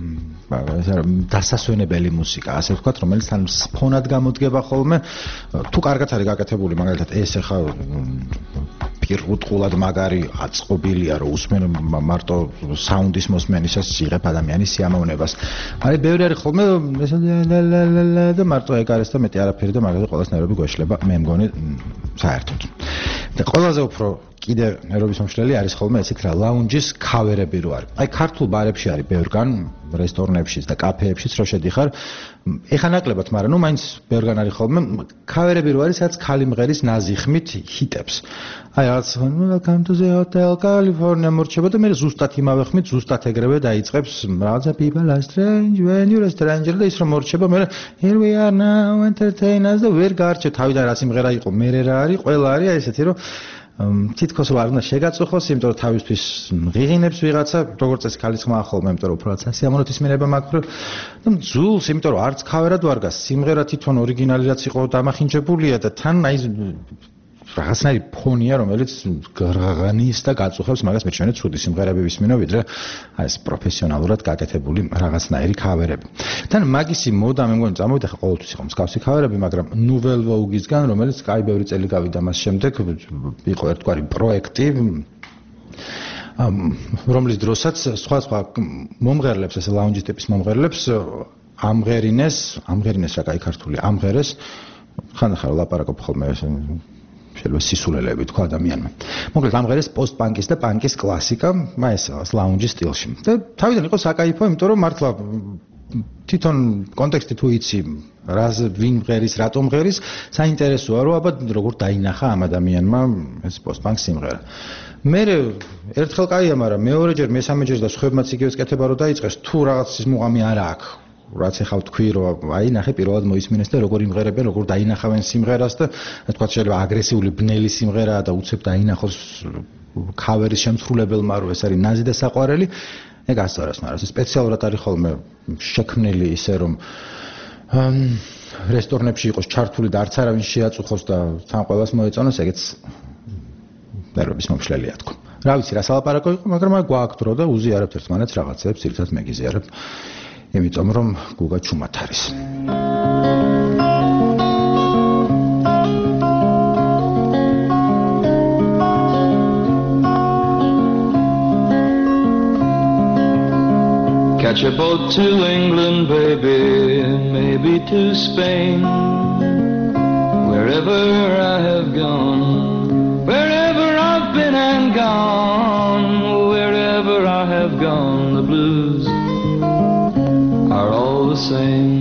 დასასვენებელი მუსიკა, ასე ვთქვათ, რომელიც თან ფონად გამოდგება ხოლმე. თუ კარგად არის გაკეთებული, მაგალითად ეს ახლა პირუტყულად მაგარი აწყობილია, რომ უსმენ მარტო საუნდის მოსმენისას იღებ ადამიანის სიამოვნებას. მაგრამ ბევრი არის ხოლმე და მარტო ეგ არის და მეტი არაფერი და მაგაზე ყველას ნერვები გვეშლება, მე მგონი საერთოდ. და ყველაზე უფრო კიდე ნერვების მომშლელი არის ხოლმე ესეთ რა ლაუნჯის ქავერები რო არის. აი ქართულ ბარებში არის ბევრგან, რესტორნებშიც და კაფეებშიც რო შედიხარ, ეხა ნაკლებად, მაგრამ ნუ მაინც ბევრგან არის ხოლმე ქავერები რო არის, სადაც ქალი მღერის ნაზიხმით ჰიტებს. აი რაღაც Welcome to the Hotel California მორჩება და მე ზუსტად იმავე ხმით, ზუსტად ეგრევე დაიწყებს რაღაცა people are strange when you're a stranger და ის რომ მორჩება, მე here we are now entertain us და ვერ გარჩევ თავიდან რა სიმღერა იყო, მე რა არის, ყველა არის აი ესეთი რომ თითქოს რა უნდა შეგაწუხოს, იმიტომ რომ თავისთვის ღიღინებს ვიღაცა, როგორც წესი ქალის ხმა ხოლმე, იმიტომ რომ უფრო სასიამოვნო ისმინება მაქვს და ძულს, იმიტომ რომ არც ქავერად ვარგას, სიმღერა თვითონ ორიგინალი რაც იყო დამახინჯებულია და თან აი რაღაცნაირი ფონია, რომელიც გრაღანის და გაწუხებს, მაგას მე ჩვენე ცუდი სიმღერები ვისმინო, ვიდრე აი ეს პროფესიონალურად გაკეთებული რაღაცნაირი ქავერები. თან მაგისი მოდა მე მგონი წამოვიდა ხა ყოველთვის იყო მსგავსი ქავერები, მაგრამ Nouvelle Vogue-ისგან, რომელიც კაი ბევრი წელი გავიდა მას შემდეგ, იყო ერთგვარი პროექტი, რომლის დროსაც სხვა მომღერლებს, ესე ლაუნჯის ტიპის მომღერლებს ამღერინეს რა კაი ქართული, ამღერეს ხანდახან ლაპარაკობ ხოლმე შეიძლება სისულელები თქვა ადამიანმა. მოკლედ ამღერეს პოსტ-პანკის და პანკის კლასიკა, ეს ლაუნჯის სტილში. და თავიდან იყო საკაიფო, იმიტომ რომ მართლა თვითონ კონტექსტი თუ იცი, ვინ მღერის, რატომ მღერის, საინტერესოა, რომ აბა როგორ დაინახა ამ ადამიანმა ეს პოსტ-პანკ სიმღერა. მე ერთხელ კაია, მაგრამ მეორეჯერ, მესამეჯერ და სხვებმაც იგივეს კეთება რომ დაიწყეს, თუ რაღაც ის მუღამი არა აქვს. რაც ახლა ვთქვი, რომ აი ნახე პირველად მოისმინეს და როგორ იმღერებენ, როგორ დაინახავენ სიმღერას და თქვა შეიძლება აგრესიული ბნელი სიმღერაა და უცებ დაინახოს ქავერის შემსრულებელმა, რომ ეს არის ნაზი და საყვარელი. ეგ ასწორებს, მაგრამ ეს სპეციალურად არის ხოლმე შექმნილი ისე, რომ რესტორნებში იყოს ჩართული და არც არავინ შეაწუხოს და თან ყველას მოეწონოს, ეგეც ნერვების მომშლელია თქო. რა ვიცი, რა სალაპარაკო იყო, მაგრამ აი გვაქვს დრო და უზიარებთ ერთმანეთს რაღაცებს, ერთად მეგიზიარებ. იმიტომ რომ გუგა ჩუმად არის.
Catch a boat to England, baby, maybe to Spain. Wherever I have gone, wherever I've been and gone, wherever I have gone, the blues are all the same.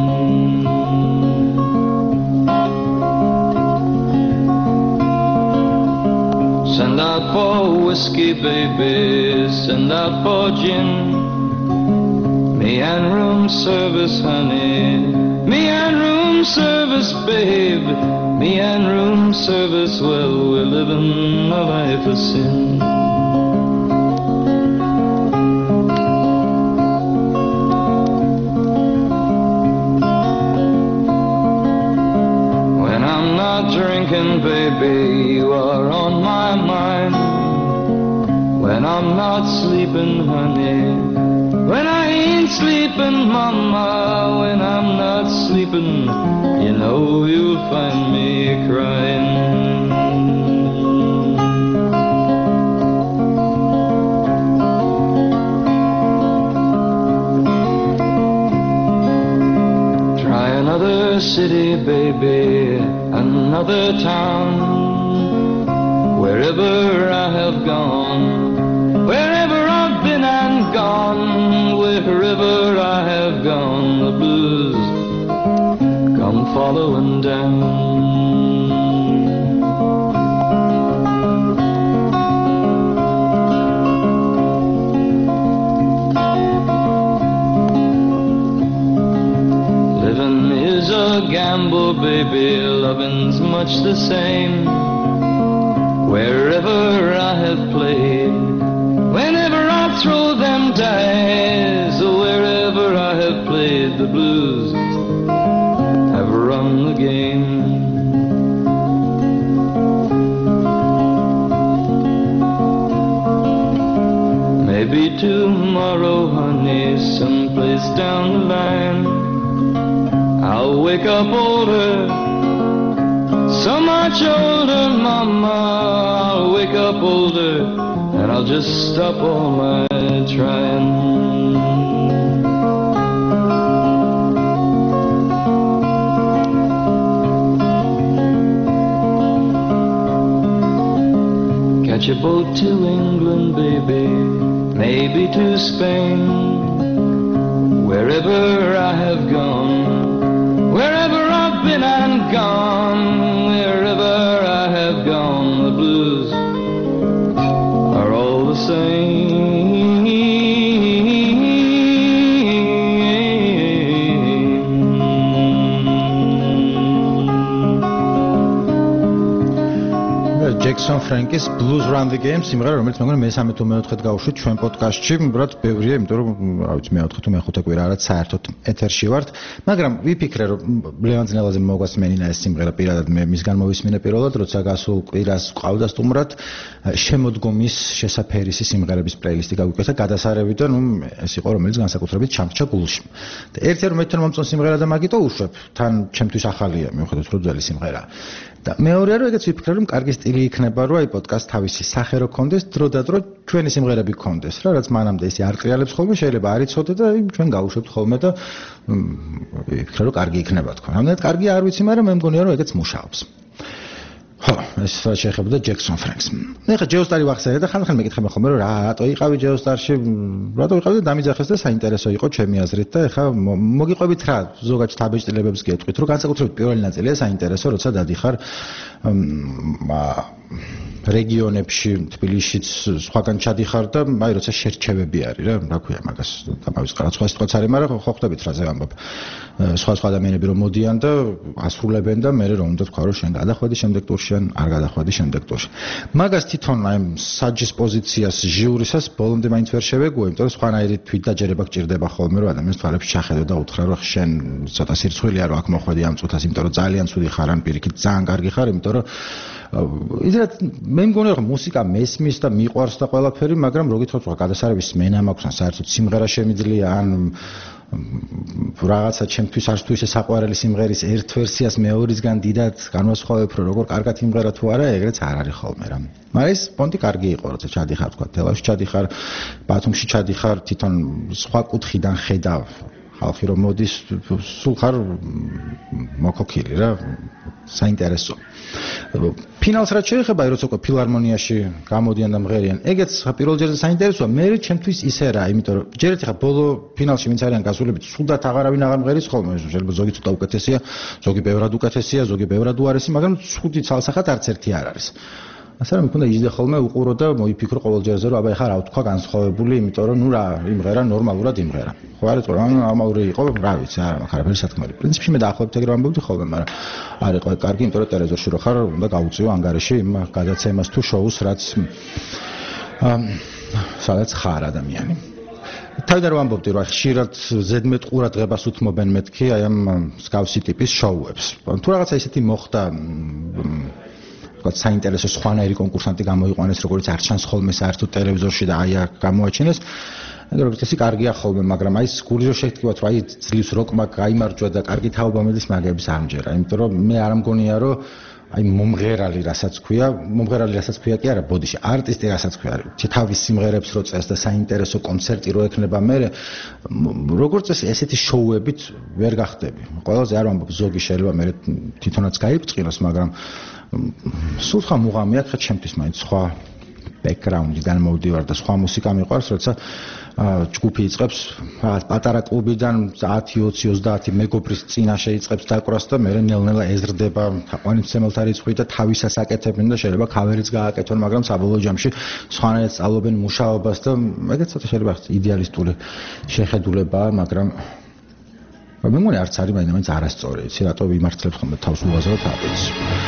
Send out for whiskey, baby, send out for gin. Me and room service, honey, me and room service, babe, me and room service, well, we're living a life of sin. Drinking, baby, you are on my mind. I'm not sleeping, honey. When I ain't sleeping, mama, when I'm not sleeping, you know you'll find me crying. Try another city, baby, another town. Wherever I have gone, wherever I've been and gone, wherever I have gone, the blues come following down. Living is a gamble, baby, loving's much the same. Wherever I have played, whenever I throw them dice, wherever I have played, the blues have run the game. Maybe tomorrow, honey, someplace down the line, I'll wake up older, so much older, mama. I'll wake up older, and I'll just stop all my trying. Catch a boat to England, baby, maybe to Spain. Wherever I have gone, wherever I've been and gone, wherever I have gone, the blues are all the same.
Jackson Frank-ის Blues Run the Game სიმღერა, რომელიც მეგონა მე-13 თუ მე-14-ით გავუშვით ჩვენ პოდკასტში, უბრალოდ ბევრია, იმიტომ რომ რა ვიცი, მე-4 თუ მე-5 კვირა რაც საერთოდ ეთერში ვართ, მაგრამ ვიფიქრე რომ ლევან ძნელაძე მოგვასმენინა ეს სიმღერა პირადად მე მისგან მოვისმინე პირველად, როცა გასულ კვირას ყავდა სტუმრად შემოდგომის შესაფერისი სიმღერების პლეილისტი გავიკვეთა გადასარევით და ნუ ეს იყო რომელიც განსაკუთრებით ჩამრჩა გულში. და ერთ-ერთი რომ მეთქე მომწონ სიმღერა და მაგიტო უშვებ, თან ჩემთვის ახალია, მიუხედავად რომ ძველი სიმღერაა. და მეორე რომ ეგეც ვიფიქრე რომ კარგი სტილი იქნება რომ აი პოდკასტ თავისი სახე რო კონდეს დრო და დრო ჩვენი სიმღერები კონდეს რა რაც მანამდე ისე არ ტრიალებს ხოლმე შეიძლება არ იცოდე და ჩვენ გავუშვებთ ხოლმე და ვიფიქრე რომ კარგი იქნება თქვა. რამდენად კარგი არ ვიცი, მაგრამ მე მგონია რომ ეგეც მუშაობს. ხო, ეს შეეხებოდა Jackson Franks. ეხლა Geostar-ი ვახსენე და ხან-ხან მეკითხები ხოლმე რომ რატო იყავი Geostar-ში, რატო იყავი და დამიძახეს და საინტერესო იყო ჩემი აზრით და ეხლა მოგიყვებით რა ზოგადად თაბეჭდილებებს გეტყვით, რომ განსაკუთრებით პირველი ნაწილია საინტერესო, როცა დადიხარ რეგიონებში, თბილისშიც, სხვაგან ჩადიხარ და აი როცა შერჩევები არის რა, რა ქვია მაგას, დამავიწყე რა სხვა სიტყვაც არის, მაგრამ ხო ხვდებით რა ზე ვამბობ. სხვა ადამიანები რომ მოდიან და ასრულებენ და მე რომ უნდა თქვა რომ შენ გადახვედი შემდეგ ტურში ან არ გადახვედი შემდეგ ტურში. მაგას თვითონ აი საჯის პოზიციას ჟიურისას ბოლომდე მაინც ვერ შევეგუე, იმიტომ რომ სხვანაირი თვითდაჯერება გჭირდება ხოლმე რომ ადამიანს თვალებში ჩახედო და უთხრა რომ შენ ცოტა სირცხვილია რომ აქ მოხვედი ამ წუთას, იმიტომ რომ ძალიან ცუდი ხარ ან პირიქით ძალიან კარგი ხარ, იმიტომ რომ იდეათ მე მგონია რომ მუსიკა მესმის და მიყვარს და ყველაფერი, მაგრამ რო გითხრათ რა გადასარების მენა მაქვს ან საერთოდ სიმღერა შემიძლია ან რაღაცა ჩემთვის არც თუ ისე საყვარელი სიმღერის ერთ ვერსიას მეორისგან დიდად განვასხვავებ რომ როგორ კარგად იმღერა თუ არა, ეგრეც არ არის ხოლმე რა. მაგრამ ეს პონტი კარგი იყო, როცა ჩადიხარ თქვა თელავში ჩადიხარ, ბათუმში ჩადიხარ, თვითონ სხვა კუთხიდან ხედავ ხალხი რომ მოდის, სულ ხარ მოკოქილი რა, საინტერესო. ფინალს რაც შეეხება, როცა უკვე ფილარმონიაში გამოდიან და მღერიან, ეგეც პირველ ჯერზე საინტერესოა, მე ჩემთვის ისე რა, იმიტომ რომ ჯერ ერთი ხა ბოლო ფინალში ვინც არიან გასულებით, სულდათ აღარავინ აღარ მღერის ხოლმე, შეიძლება ზოგი ცოტა უკეთესია, ზოგი ბევრად უკეთესია, ზოგი ბევრად უარესი, მაგრამ ცუდი ცალსახად არც ერთი არ არის. ასე რომ მქონდა იჯდე ხოლმე უყურო და მოიფიქრო ყოველ ჯერზე რომ აბა ეხლა რა ვთქვა განსხვავებული, იმიტომ რომ ნუ რა იმღერა ნორმალურად იმღერა. ხო არ იყო, ამაური იყო, რა ვიცი, არა მაქვს არაფერი სათქმელი. პრინციპში მე დაახლოებით ეგრე ვამბობდი ხოლმე, მაგრამ არ იყო კარგი, იმიტომ რომ ტერეზორში რო ხარ, უნდა გავუწიო ანგარიში იმ გადაცემას თუ შოუს, რაც სადაც ხარ ადამიანი. თავიდან ვამბობდი რომ ხშირად ზედმეტ ყურადღებას უთმობენ მეთქი აი ამ მსგავსი ტიპის შოუებს. თუ რაღაცა ისეთი მოხდა თქვა საინტერესო სხვანაირი კონკურსანტი გამოიყვანეს, როგორც არ ჩანს ხოლმე საერთოდ ტელევიზორში და აი აქ გამოაჩინეს. როგორც ესე კარგია ხოლმე, მაგრამ აი გურიო შეგთქვათ, რომ აი ძლივს როკმა გაიმარჯვა და კარგი თაობა მიდის, მაგების არ მჯერა, იმიტომ რომ მე არ მგონია, რომ აი მომღერალი რასაც ქვია კი არა, ბოდიში არტისტი რასაც ქვია, თავის სიმღერებს რო წეს და საინტერესო კონცერტი რო ექნება მე, როგორც ესეთი შოუებით ვერ გახდები. ყველაზე არ ვამბობ, ზოგი შეიძლება მე თვითონაც გაიბრწყინოს, მაგრამ სულ სხვა მუღამი აქვს ჩემთვის მაინც სხვა ბექგრაუნდიდან მოვდივარ და სხვა მუსიკა მიყვარს, როცა ჯგუფი იწყებს პატარა კლუბიდან 10-20-30 მეგობრის წინაშე იწყებს დაკვრას და მე ნელ-ნელა ეზრდება თაყვანისმცემელთა რიცხვი და თავისას აკეთებენ და შეიძლება ქავერიც გააკეთონ, მაგრამ საბოლოო ჯამში სხვანაირად სწავლობენ მუშაობას და ეგეც ცოტა შეიძლება იდეალისტური შეხედულებაა, მაგრამ მე მგონი არც არის მაინც არასწორი, იცი რატო ვიმართლებს ხოლმე თავს უაზროდ აპეც.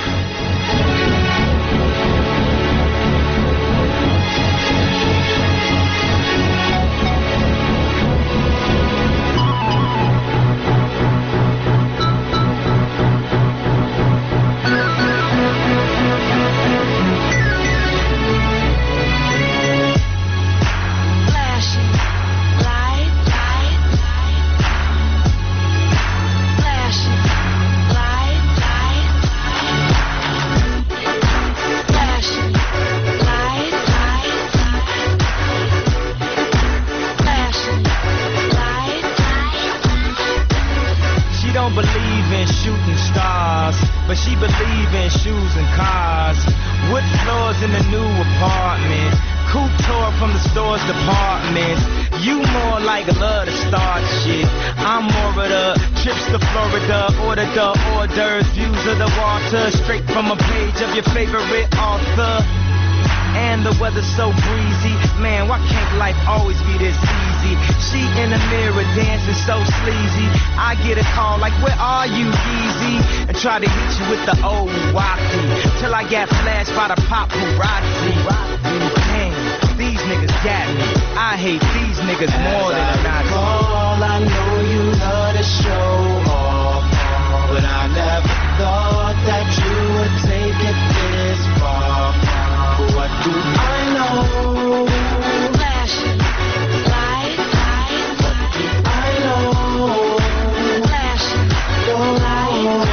Try to hit you with the old wacky till I got flashed by the paparazzi. Damn, these niggas got me. I hate these niggas more than a Nazi.
I know you love to show off, but I never thought that you would take it this far. What do I know? Flashing light. What do I know? Flashing light.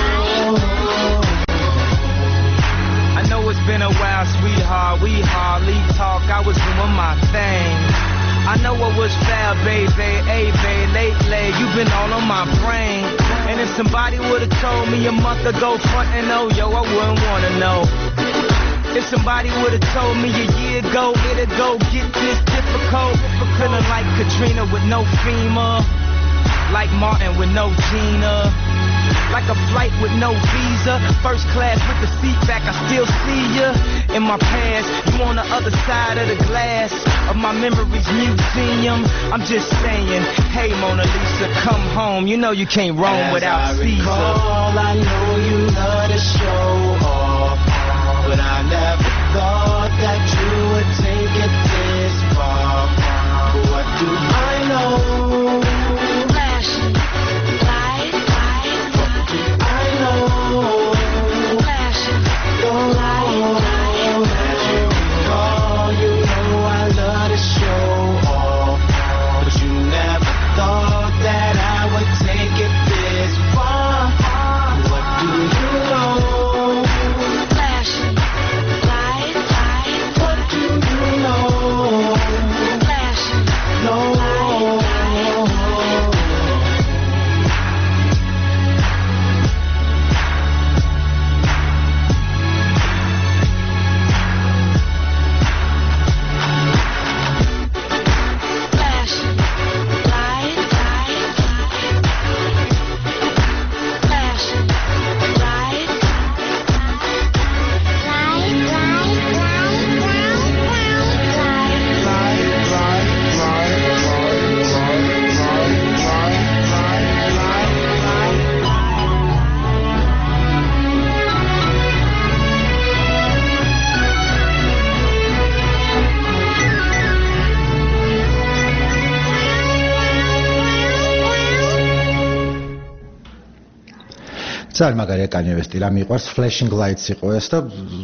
It's been a while, sweetheart, we hardly talk, I was doing my thing. I know it was fair, baby, hey, babe, lately, you've been all on my brain. And if somebody would've told me a month ago, front and oh, yo, I wouldn't wanna know. If somebody would've told me a year ago, it'd go get this difficult. Feeling like Katrina with no FEMA, like Martin with no Gina. Like a flight with no visa, first class with the seat back, I still see ya. In my past, you on the other side of the glass of my memories museum. I'm just saying, hey Mona Lisa, come home. You know you can't roam without Caesar.
I know you love to show off, but I never thought that you would take it this far. What do I know?
ძალიან მაგარია Kanye West-ი, რა მიყვარს Flashing Lights იყო ეს და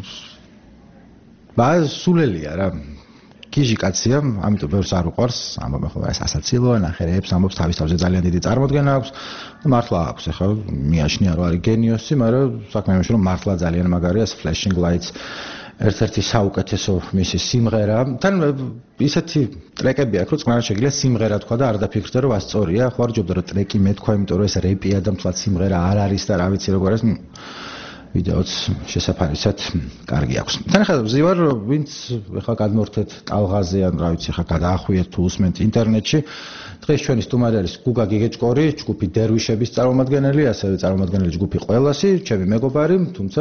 სულელია რა. გიჟი კაცია, ამიტომ ბევრს არ უყვარს, ამბობენ ხოლმე ეს ასაცილოა, ნახერებს, ამბობს თავის თავზე ძალიან დიდი წარმოდგენა აქვს. მართლა აქვს, ახლა მიაჩნია რომ არის გენიოსი, მაგრამ საქმე იმაში რომ მართლა ძალიან მაგარია Flashing Lights. ერთ-ერთი საუკეთესო მისი სიმღერა. თან ისეთი ტრეკები აქვს, რომ წყნარად შეგიძლია სიმღერა თქვა და არ დაფიქრდე რომ ასწორია. ხო არ ჯობდა რომ ტრეკი მეთქვა, იმიტომ რომ ეს რეპია და მთლად სიმღერა არ არის და რა ვიცი როგორ არის. ვიდეოც შესაფარისად კარგი აქვს. თან ახლა ვზივარ, ვინც ახლა გადმორთეთ ტალღაზე ან რა ვიცი, ახლა გადაახვიეთ თუ უსმენთ ინტერნეტში. დღეს ჩვენი სტუმარი არის გუგა გიგეჭკორი, ჯგუფი დერვიშების წარმომადგენელი, ასევე წარმომადგენელი ჯგუფი ყველასი, ჩემი მეგობარი, თუმცა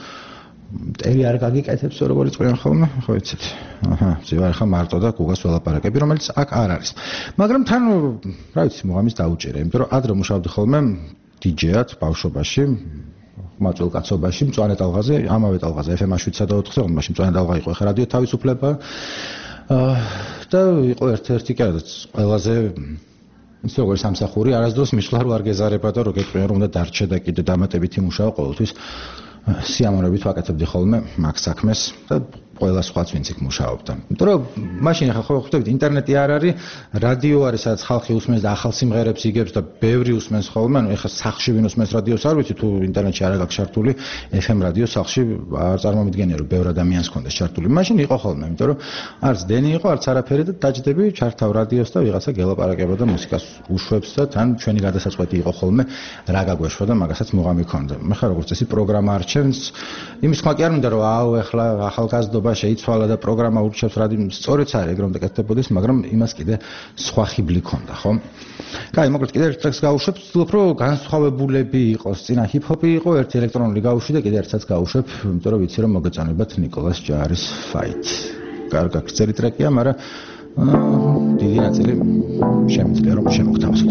ელი არ გაგიკეთებს როგორც ყველან ხოლმე, ხო იცით. აჰა, ვზივარ ახლა მარტო და გუგას ველაპარაკები, რომელიც აქ არ არის. მაგრამ თან რა ვიცი, მოგამის დაუჭერე, იმიტომ რომ ადრე მუშაობდი ხოლმე DJ-ად ბავშვობაში. მაწველ კაცობაში, მწვანე ტალღაზე, ამავე ტალღაზე FM-ში 7-4-ზე, მაშინ მწვანე ტალღა იყო, ახლა რადიო თავისუფლება. და იყო ერთ-ერთი კაცაც ყველაზე ისე როგორ სამსახური, არასდროს მისვლა რო არ გეზარება და რო გეტყვია რომ უნდა დარჩე და კიდე დამატებით იმუშაო ყოველთვის. სიამოვნებით ვაკეთებდი ხოლმე მაგ საქმეს და ყველა სხვაც ვინც იქ მუშაობდა. იმიტომ რომ მაშინ ახლა ხო ხვდებით ინტერნეტი არ არის, რადიო არის, სადაც ხალხი უსმენს და ახალ სიმღერებს იგებს და ბევრი უსმენს ხოლმე, ანუ ეხლა სახლში ვინ უსმენს რადიოს არ ვიცი თუ ინტერნეტში არ აქვს ჩართული FM რადიო სახლში არ წარმომიდგენია რომ ბევრ ადამიანს ჰქონდეს ჩართული. მაშინ იყო ხოლმე, იმიტომ რომ არც დენი იყო, არც არაფერი და დაჯდები ჩართავ რადიოს და ვიღაცა გელაპარაკებოდა და მუსიკას უშვებს და თან ჩვენი გადასაწყვეტი იყო ხოლმე რა გაგვეშვა და მაგასაც მოღამი ქონდა. მე ხარ როგორც წესი პროგრამა არჩევს. იმის თქმა კი არ მინდა რომ აუ ეხლა ახალგაზრდობა შეიცვალა და პროგრამა ურჩევს რადი სწორიც არის ეგრე უნდა კეთდებოდეს, მაგრამ იმას კიდე სხვა ხიბლი ქონდა, ხო? კაი, მოკლედ კიდე ერთ ტრეკს გავუშვებ, ვცდილობ რომ განსხვავებულები იყოს. წინა ჰიპ-ჰოპი იყო, ერთი ელექტრონული გავუშვი და კიდე ერთსაც გავუშვებ, იმიტომ რომ ვიცი რომ მოგეწონებათ ნიკოლას ჯარის Fight. კარგი გრძელი ტრეკია, მაგრამ დიდი ნაწილი შემიძლია რომ შემოგთავაზოთ.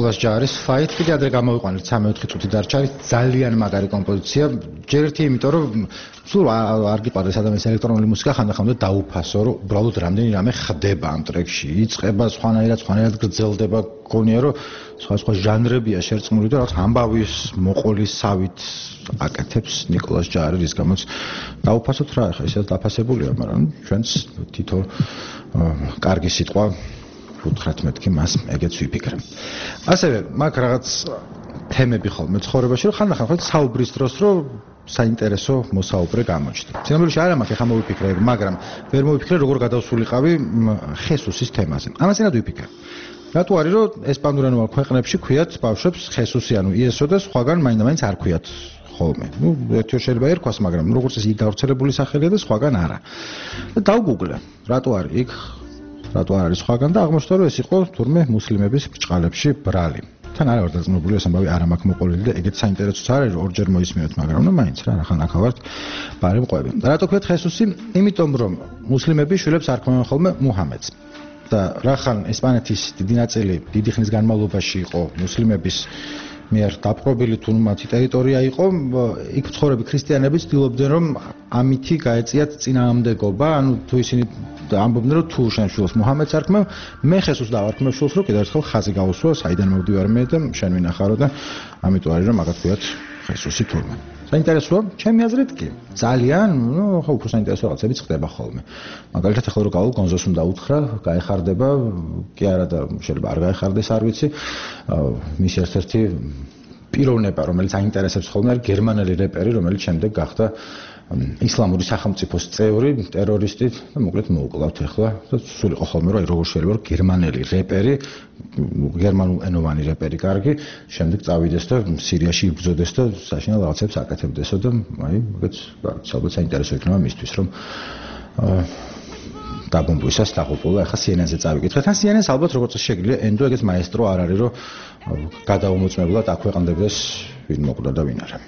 ნიკოლას ჯარის Fight კიდე ადრე გამოვიყვანეთ 3-4 წუთი დარჩა, არის ძალიან მაგარი კომპოზიცია. ჯერ ერთი იმიტომ რომ სულ არ გიყვარდეს ადამიანის ელექტრონული მუსიკა, ხანდახან დაუფასო, რომ უბრალოდ რამდენი რამე ხდება ამ ტრეკში. იწყება სხვანაირად გრძელდება, გონია რომ სხვა ჟანრებია შერწყმული და რაღაც ამბავის მოყოლისავით აკეთებს ნიკოლას ჯარი, რის გამოც დაუფასოთ რა, ხა ისედაც დაფასებულია, მაგრამ ჩვენც თითო კარგი სიტყვა უთხრათ მეთქი მას ეგეც ვიფიქრე. ასევე მაგ რაღაც თემები ხოლმე ცხოვრებაში რომ ხანდახან ხო საუბრის დროს რომ საინტერესო მოსაუბრე გამოჩნდა. ცნობილში არ მაქვს ახლა მოვიფიქრე, მაგრამ ვერ მოვიფიქრე როგორ გადავსულიყავი ხესუსის თემაზე. ამასინად ვიფიქრე. რატო არის რომ ესპანურენოვან ქვეყნებში ქვიათ ბავშვებს ხესუსი, ანუ იესო და სხვაგან მაინდა-მაინც არ ქვიათ ხოლმე. ერთი შეიძლება ერქვას, მაგრამ როგორც ეს იქ გავრცელებული სახელია და სხვაგან არა. და დავგუგლე, რატო არის იქ, რატო არ არის სხვაგან და აღმოჩნდა რომ ეს იყო თურმე მუსლიმების ბრჭყალებში ბრალი. თან არ ვარ დაწმებული ეს ამბავი არ მაქვს მოყოლილი და ეგეც საინტერესოც არ არის, ორჯერ მოისმინოთ, მაგრამ ნუ მაინც რა, ახლა ვართ ბარი მყვები. და რატო ქვიათ ხესუსი? იმიტომ რომ მუსლიმები შვილებს არ ქმნიან ხოლმე მუჰამედს. და რახან ესპანეთის დიდი ნაწილი დიდი ხნის განმავლობაში იყო მუსლიმების მიერ დაპყრობილი თუ მათი ტერიტორია იყო, იქ მცხოვრები ქრისტიანები ცდილობდნენ რომ ამითი გაეწიათ წინააღმდეგობა, ანუ თუ ისინი ამბობდნენ რომ თუ შენ შვილს მუჰამედს არ ქმევ, მე ხესუსს დავარქმევ შვილს, რომ კიდევ ერთხელ ხაზი გავუსვა, საიდან მოვდივარ მე და შენ ვინახარო და ამიტომ არის რომ მაგათ ქვიათ ხესუსი თურმე. საინტერესოა, ჩემი აზრით კი. ძალიან, ნუ ხო უფრო საინტერესო რაღაცებიც ხდება ხოლმე. მაგალითად ახლა რო გავალ გონზოს უნდა უთხრა, გაეხარდება, კი არა და შეიძლება არ გაეხარდეს, არ ვიცი. მის ერთ-ერთი პიროვნება, რომელიც აინტერესებს ხოლმე, არის გერმანელი რეპერი, რომელიც შემდეგ გახდა ისლამური სახელმწიფოს წევრი, ტერორისტი და მოკლედ მოუკლავთ ახლა და სულ იყო ხოლმე რომ როგორ შეიძლება რომ გერმანელი რეპერი, გერმანულენოვანი რეპერი კარგი, შემდეგ წავიდეს და სირიაში იბრძოდეს და საშინელ რაღაცებს აკეთებდესო და აი მაგაც ალბათ საინტერესო იქნება მისთვის რომ დაბომბვისას დაღუპულა. ახლა CNN-ზე წავიკითხეთ. ან CNN-ს ალბათ როგორც შეგვიძლია ენდო ეგეც მაესტრო არ არის რომ გადაუმოწმებლად აქვეყნდებდეს ვინ მოკვდა და ვინ არა.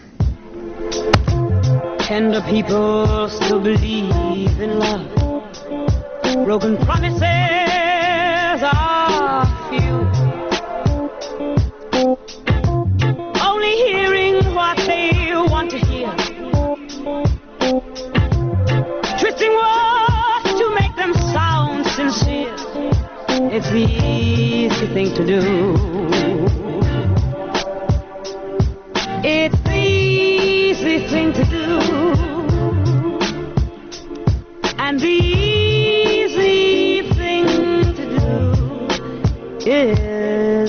Tender people still believe in love. Broken promises are few. Only hearing what they want to hear. Twisting words to make them sound sincere. It's the easy thing to do. It's the easy thing to do. And the easy thing to do is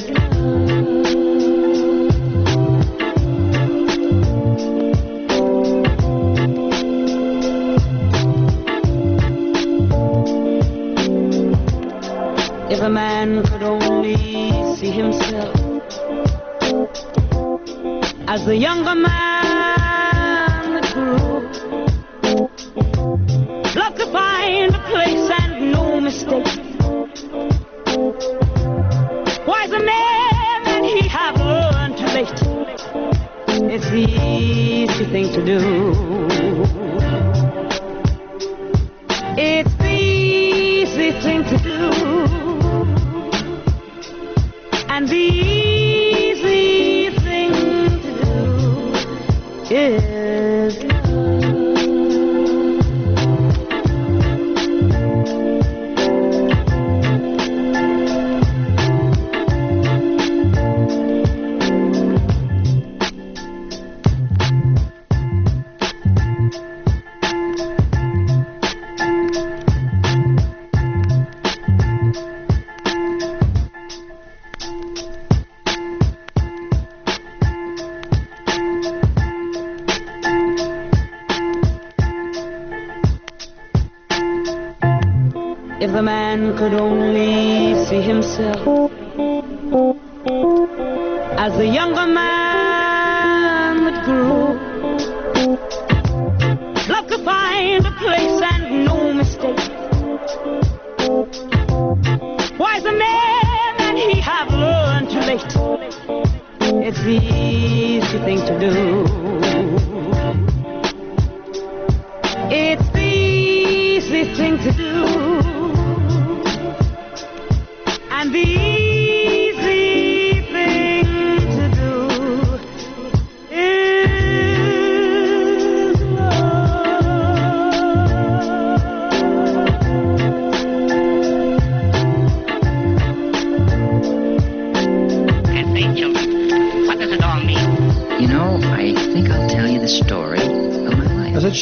if a man could only see himself as the younger man that grew, love to find a place and no mistake. Wiser men than he have learned too late. It's the easy thing to do. It's the easy thing to do. And the easy thing to do is if a man could only see himself as the younger man that grew, love to find a place and no mistake. Wiser men than he have learned too late. It's the easy thing to do. It's the easy thing to do. And the easy thing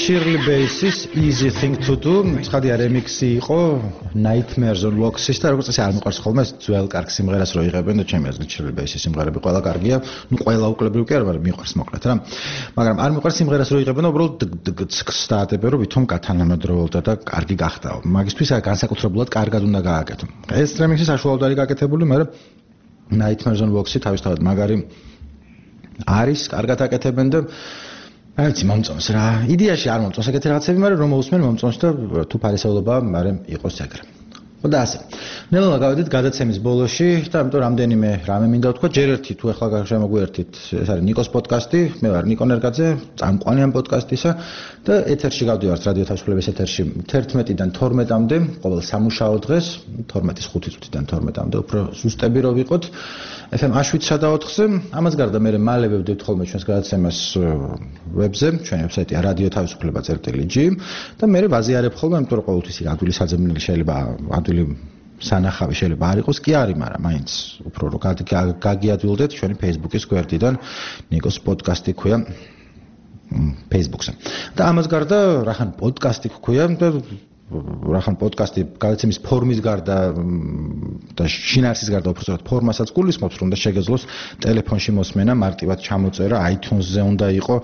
Shirley Bassey-ის Easy Thing to Do, ცხადია რემიქსი იყო Nightmares on Wax-ის და როგორც წესი არ მიყვარს ხოლმე ძველ კარგ სიმღერას რო იღებენ და ჩემი აზრით Shirley Bassey-ის სიმღერები ყველა კარგია, ну ყველა უკლებრივ კი არ, მაგრამ მიყვარს მოკლედ რა. მაგრამ არ მიყვარს სიმღერას რო იღებენ, უბრალოდ სტატები რო ვითომ გათანამედროვებდა და კარგი გახდაო. მაგისთვის განსაკუთრებულად კარგად უნდა გააკეთო. ეს რემიქსი საშუალოდ არის გაკეთებული, მაგრამ Nightmares on Wax-ი თავისთავად მაგარი არის, კარგად აკეთებენ და აიცი მომწონს რა. იდეაში არ მომწონს ეგეთი რაღაცები, მაგრამ რომ მოусმენ მომწონს და თუ ფარისეულობა, მაგრამ იყოს ეგრე. და ასე. ნელა გავედით გადაცემის ბოლოში და ამიტომ რამდენიმე რამე მინდა ვთქვა, ჯერ ერთი თუ ახლა შემოგვიერთით, ეს არის ნიკოს პოდკასტი, მე ვარ ნიკო ნერგაძე, წამყვანი ამ პოდკასტისა და ეთერში გავდივართ რადიო თავისუფლების ეთერში 11-დან 12-მდე, ყოველ სამუშაო დღეს, 12-ის 5 წუთიდან 12-მდე, უფრო ზუსტები რო ვიყოთ. FM 7-სა და 4-ზე, ამას გარდა მე მალე ვებდივთ ხოლმე ჩვენს გადაცემას ვებზე, ჩვენი ვებსაიტია radio-tavisupleba.gi და მე ვაზიარებ ხოლმე, იმიტომ რომ ყოველთვის ადვილი საძებნელი შეიძლება ადვილი სანახავი შეიძლება არ იყოს, კი არის, მაგრამ მაინც უფრო რომ გაგიადვილდეთ ჩვენი Facebook-ის გვერდიდან ნიკოს პოდკასტი ქვია Facebook-ზე. და ამას გარდა რახან პოდკასტი ქვია და რახან პოდკასტი გადაცემის ფორმის გარდა და შინაარსის გარდა უბრალოდ ფორმასაც გულისხმობს, რომ და შეგეძლოს ტელეფონში მოსმენა, მარტივად ჩამოწერა, iTunes-ზე უნდა იყო.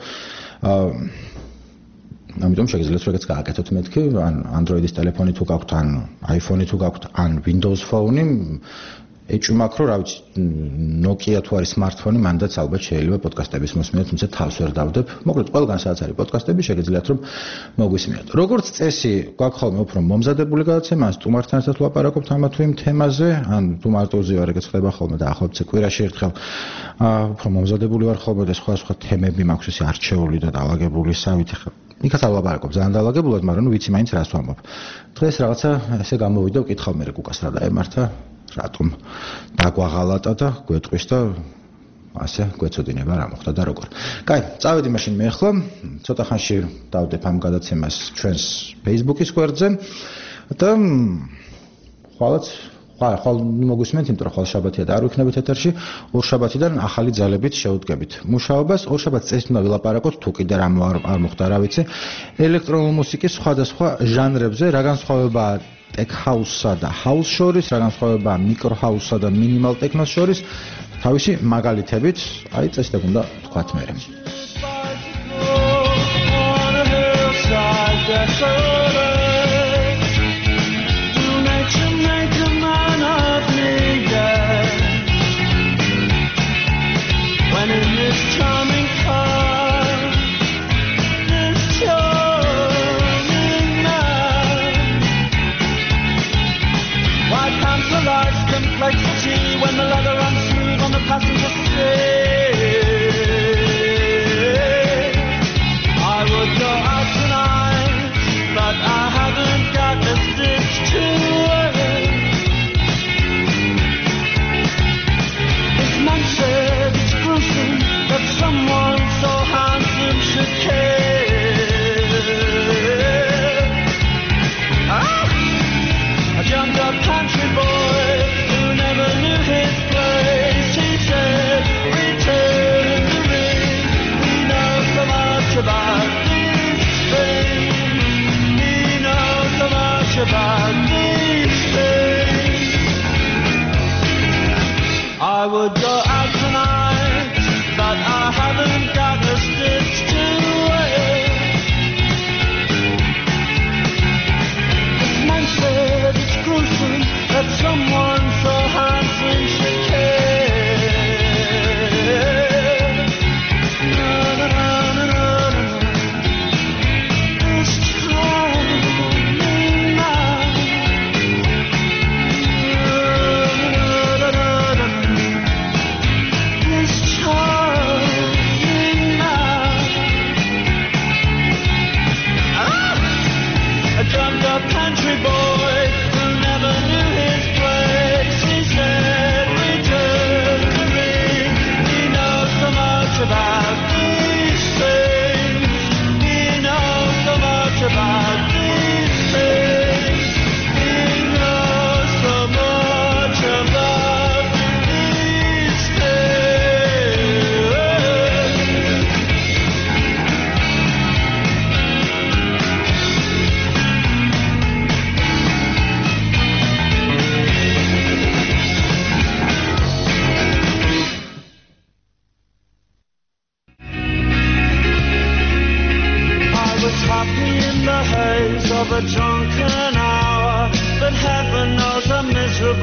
ამიტომ შეგიძლიათ როგორც გააკეთოთ მეთქი, ან Android-ის ტელეფონი თუ გაქვთ, ან iPhone-ი თუ გაქვთ, ან Windows Phone-ი, ეჭვმაქ რომ რა ვიცი, Nokia თუ არის smartphone-ი, მანდაც ალბათ შეიძლება პოდკასტების მოსმენა, თუმცა თავს ვერ დავდებ. მოკლედ, ყველგან სადაც არის პოდკასტები, შეგიძლიათ რომ მოგვისმინოთ. როგორც წესი, გვაქვს ხოლმე უფრო მომზადებული გადაცემა, ან სტუმართან ერთად ვლაპარაკობთ ამა თუ იმ თემაზე, ან თუ მარტოზე ვარ, ეგეც ხდება ხოლმე და ახლობცე კვირაში ერთხელ. უფრო მომზადებული ვარ ხოლმე და სხვა თემები მაქვს ისე არჩეული და დაალაგებული, სავით ხა იქაც არ ვლაპარაკობ ძალიან დაალაგებულად, მაგრამ ნუ ვიცი მაინც რას ვამბობ. დღეს რაღაცა ესე გამოვიდა, ვკითხავ მე გუკას რა დაემართა, რატომ დაგვაღალატა და გვეტყვის და ასე გვეცოდინება რა მოხდა და როგორ. კაი, წავედი მაშინ მე ახლა, ცოტა ხანში დავდებ ამ გადაცემას ჩვენს Facebook-ის გვერდზე და ხვალ მოგვისმენთ, იმიტომ რომ ხვალ შაბათია და არ ვიქნებით ეთერში, ორშაბათიდან ახალი ძალებით შევდგებით მუშაობას. ორშაბათს წესით უნდა ვილაპარაკოთ, თუ კიდე რამ არ მოხდა, რა ვიცი, ელექტრონული მუსიკის სხვადასხვა ჟანრებზე, რა განსხვავებაა tech house-სა და house შორის, რა განსხვავებაა micro house-სა და minimal techno-ს შორის, თავისი მაგალითებით, აი წესით უნდა ვთქვათ მე.
Complexity when the leather runs smooth on the passenger seat. I would go out tonight, but I haven't got a stitch to it. This man said it's gruesome that someone so handsome should care. A jumped up country boy never knew his place. He said, return the ring. We know so much about these things. We know so much about these things. I would go out tonight, but I haven't got a stitch to it. This man said it's gruesome that someone so handsome should care. Na, na, na, na, na, na. This time now. Na, na, na, na, na.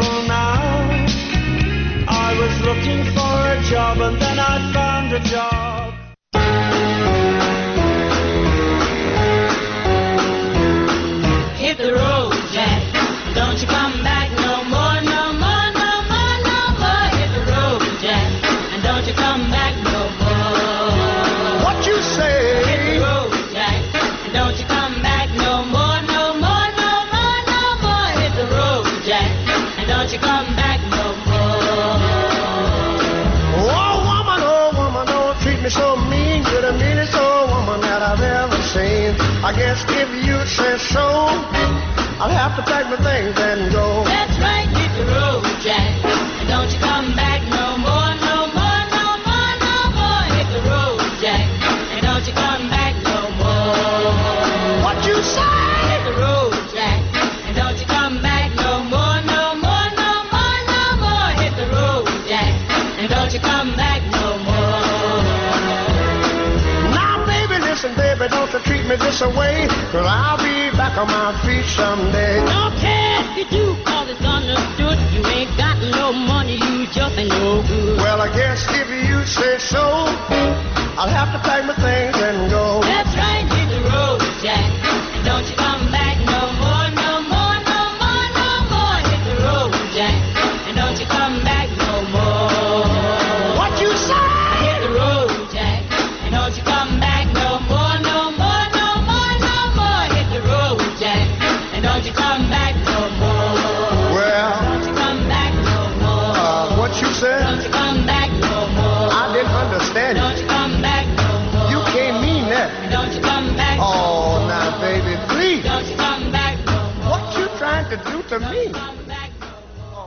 people now. I was looking for a job and then I found a job.
Hit the road, Jack. Don't you come back no more, no more, no more, no more. Hit the road, Jack. And don't you come back no more.
What you say?
Hit the road, Jack. And don't you come back no more, no more, no more, no more. Hit the road, Jack. And don't you come back no more.
Oh woman, don't treat me so mean. You're the meanest old woman that I've ever seen. I guess if you say so, I'll have to pack my things and go.
That's right, hit the road, Jack. And don't you come back no more, no more, no more, no more. Hit the road, Jack. And don't you come back no more.
What you say?
Hit the road, Jack. And don't you come back no more, no more, no more, no more. Hit the road, Jack. And don't you come back no more.
Now, baby, listen, baby, don't you treat me this away, 'cause I'll be back on my feet someday.
Don't care if you do, 'cause it's understood. You ain't got no money, you just ain't no good.
Well, I guess if you say so, I'll have to pack my things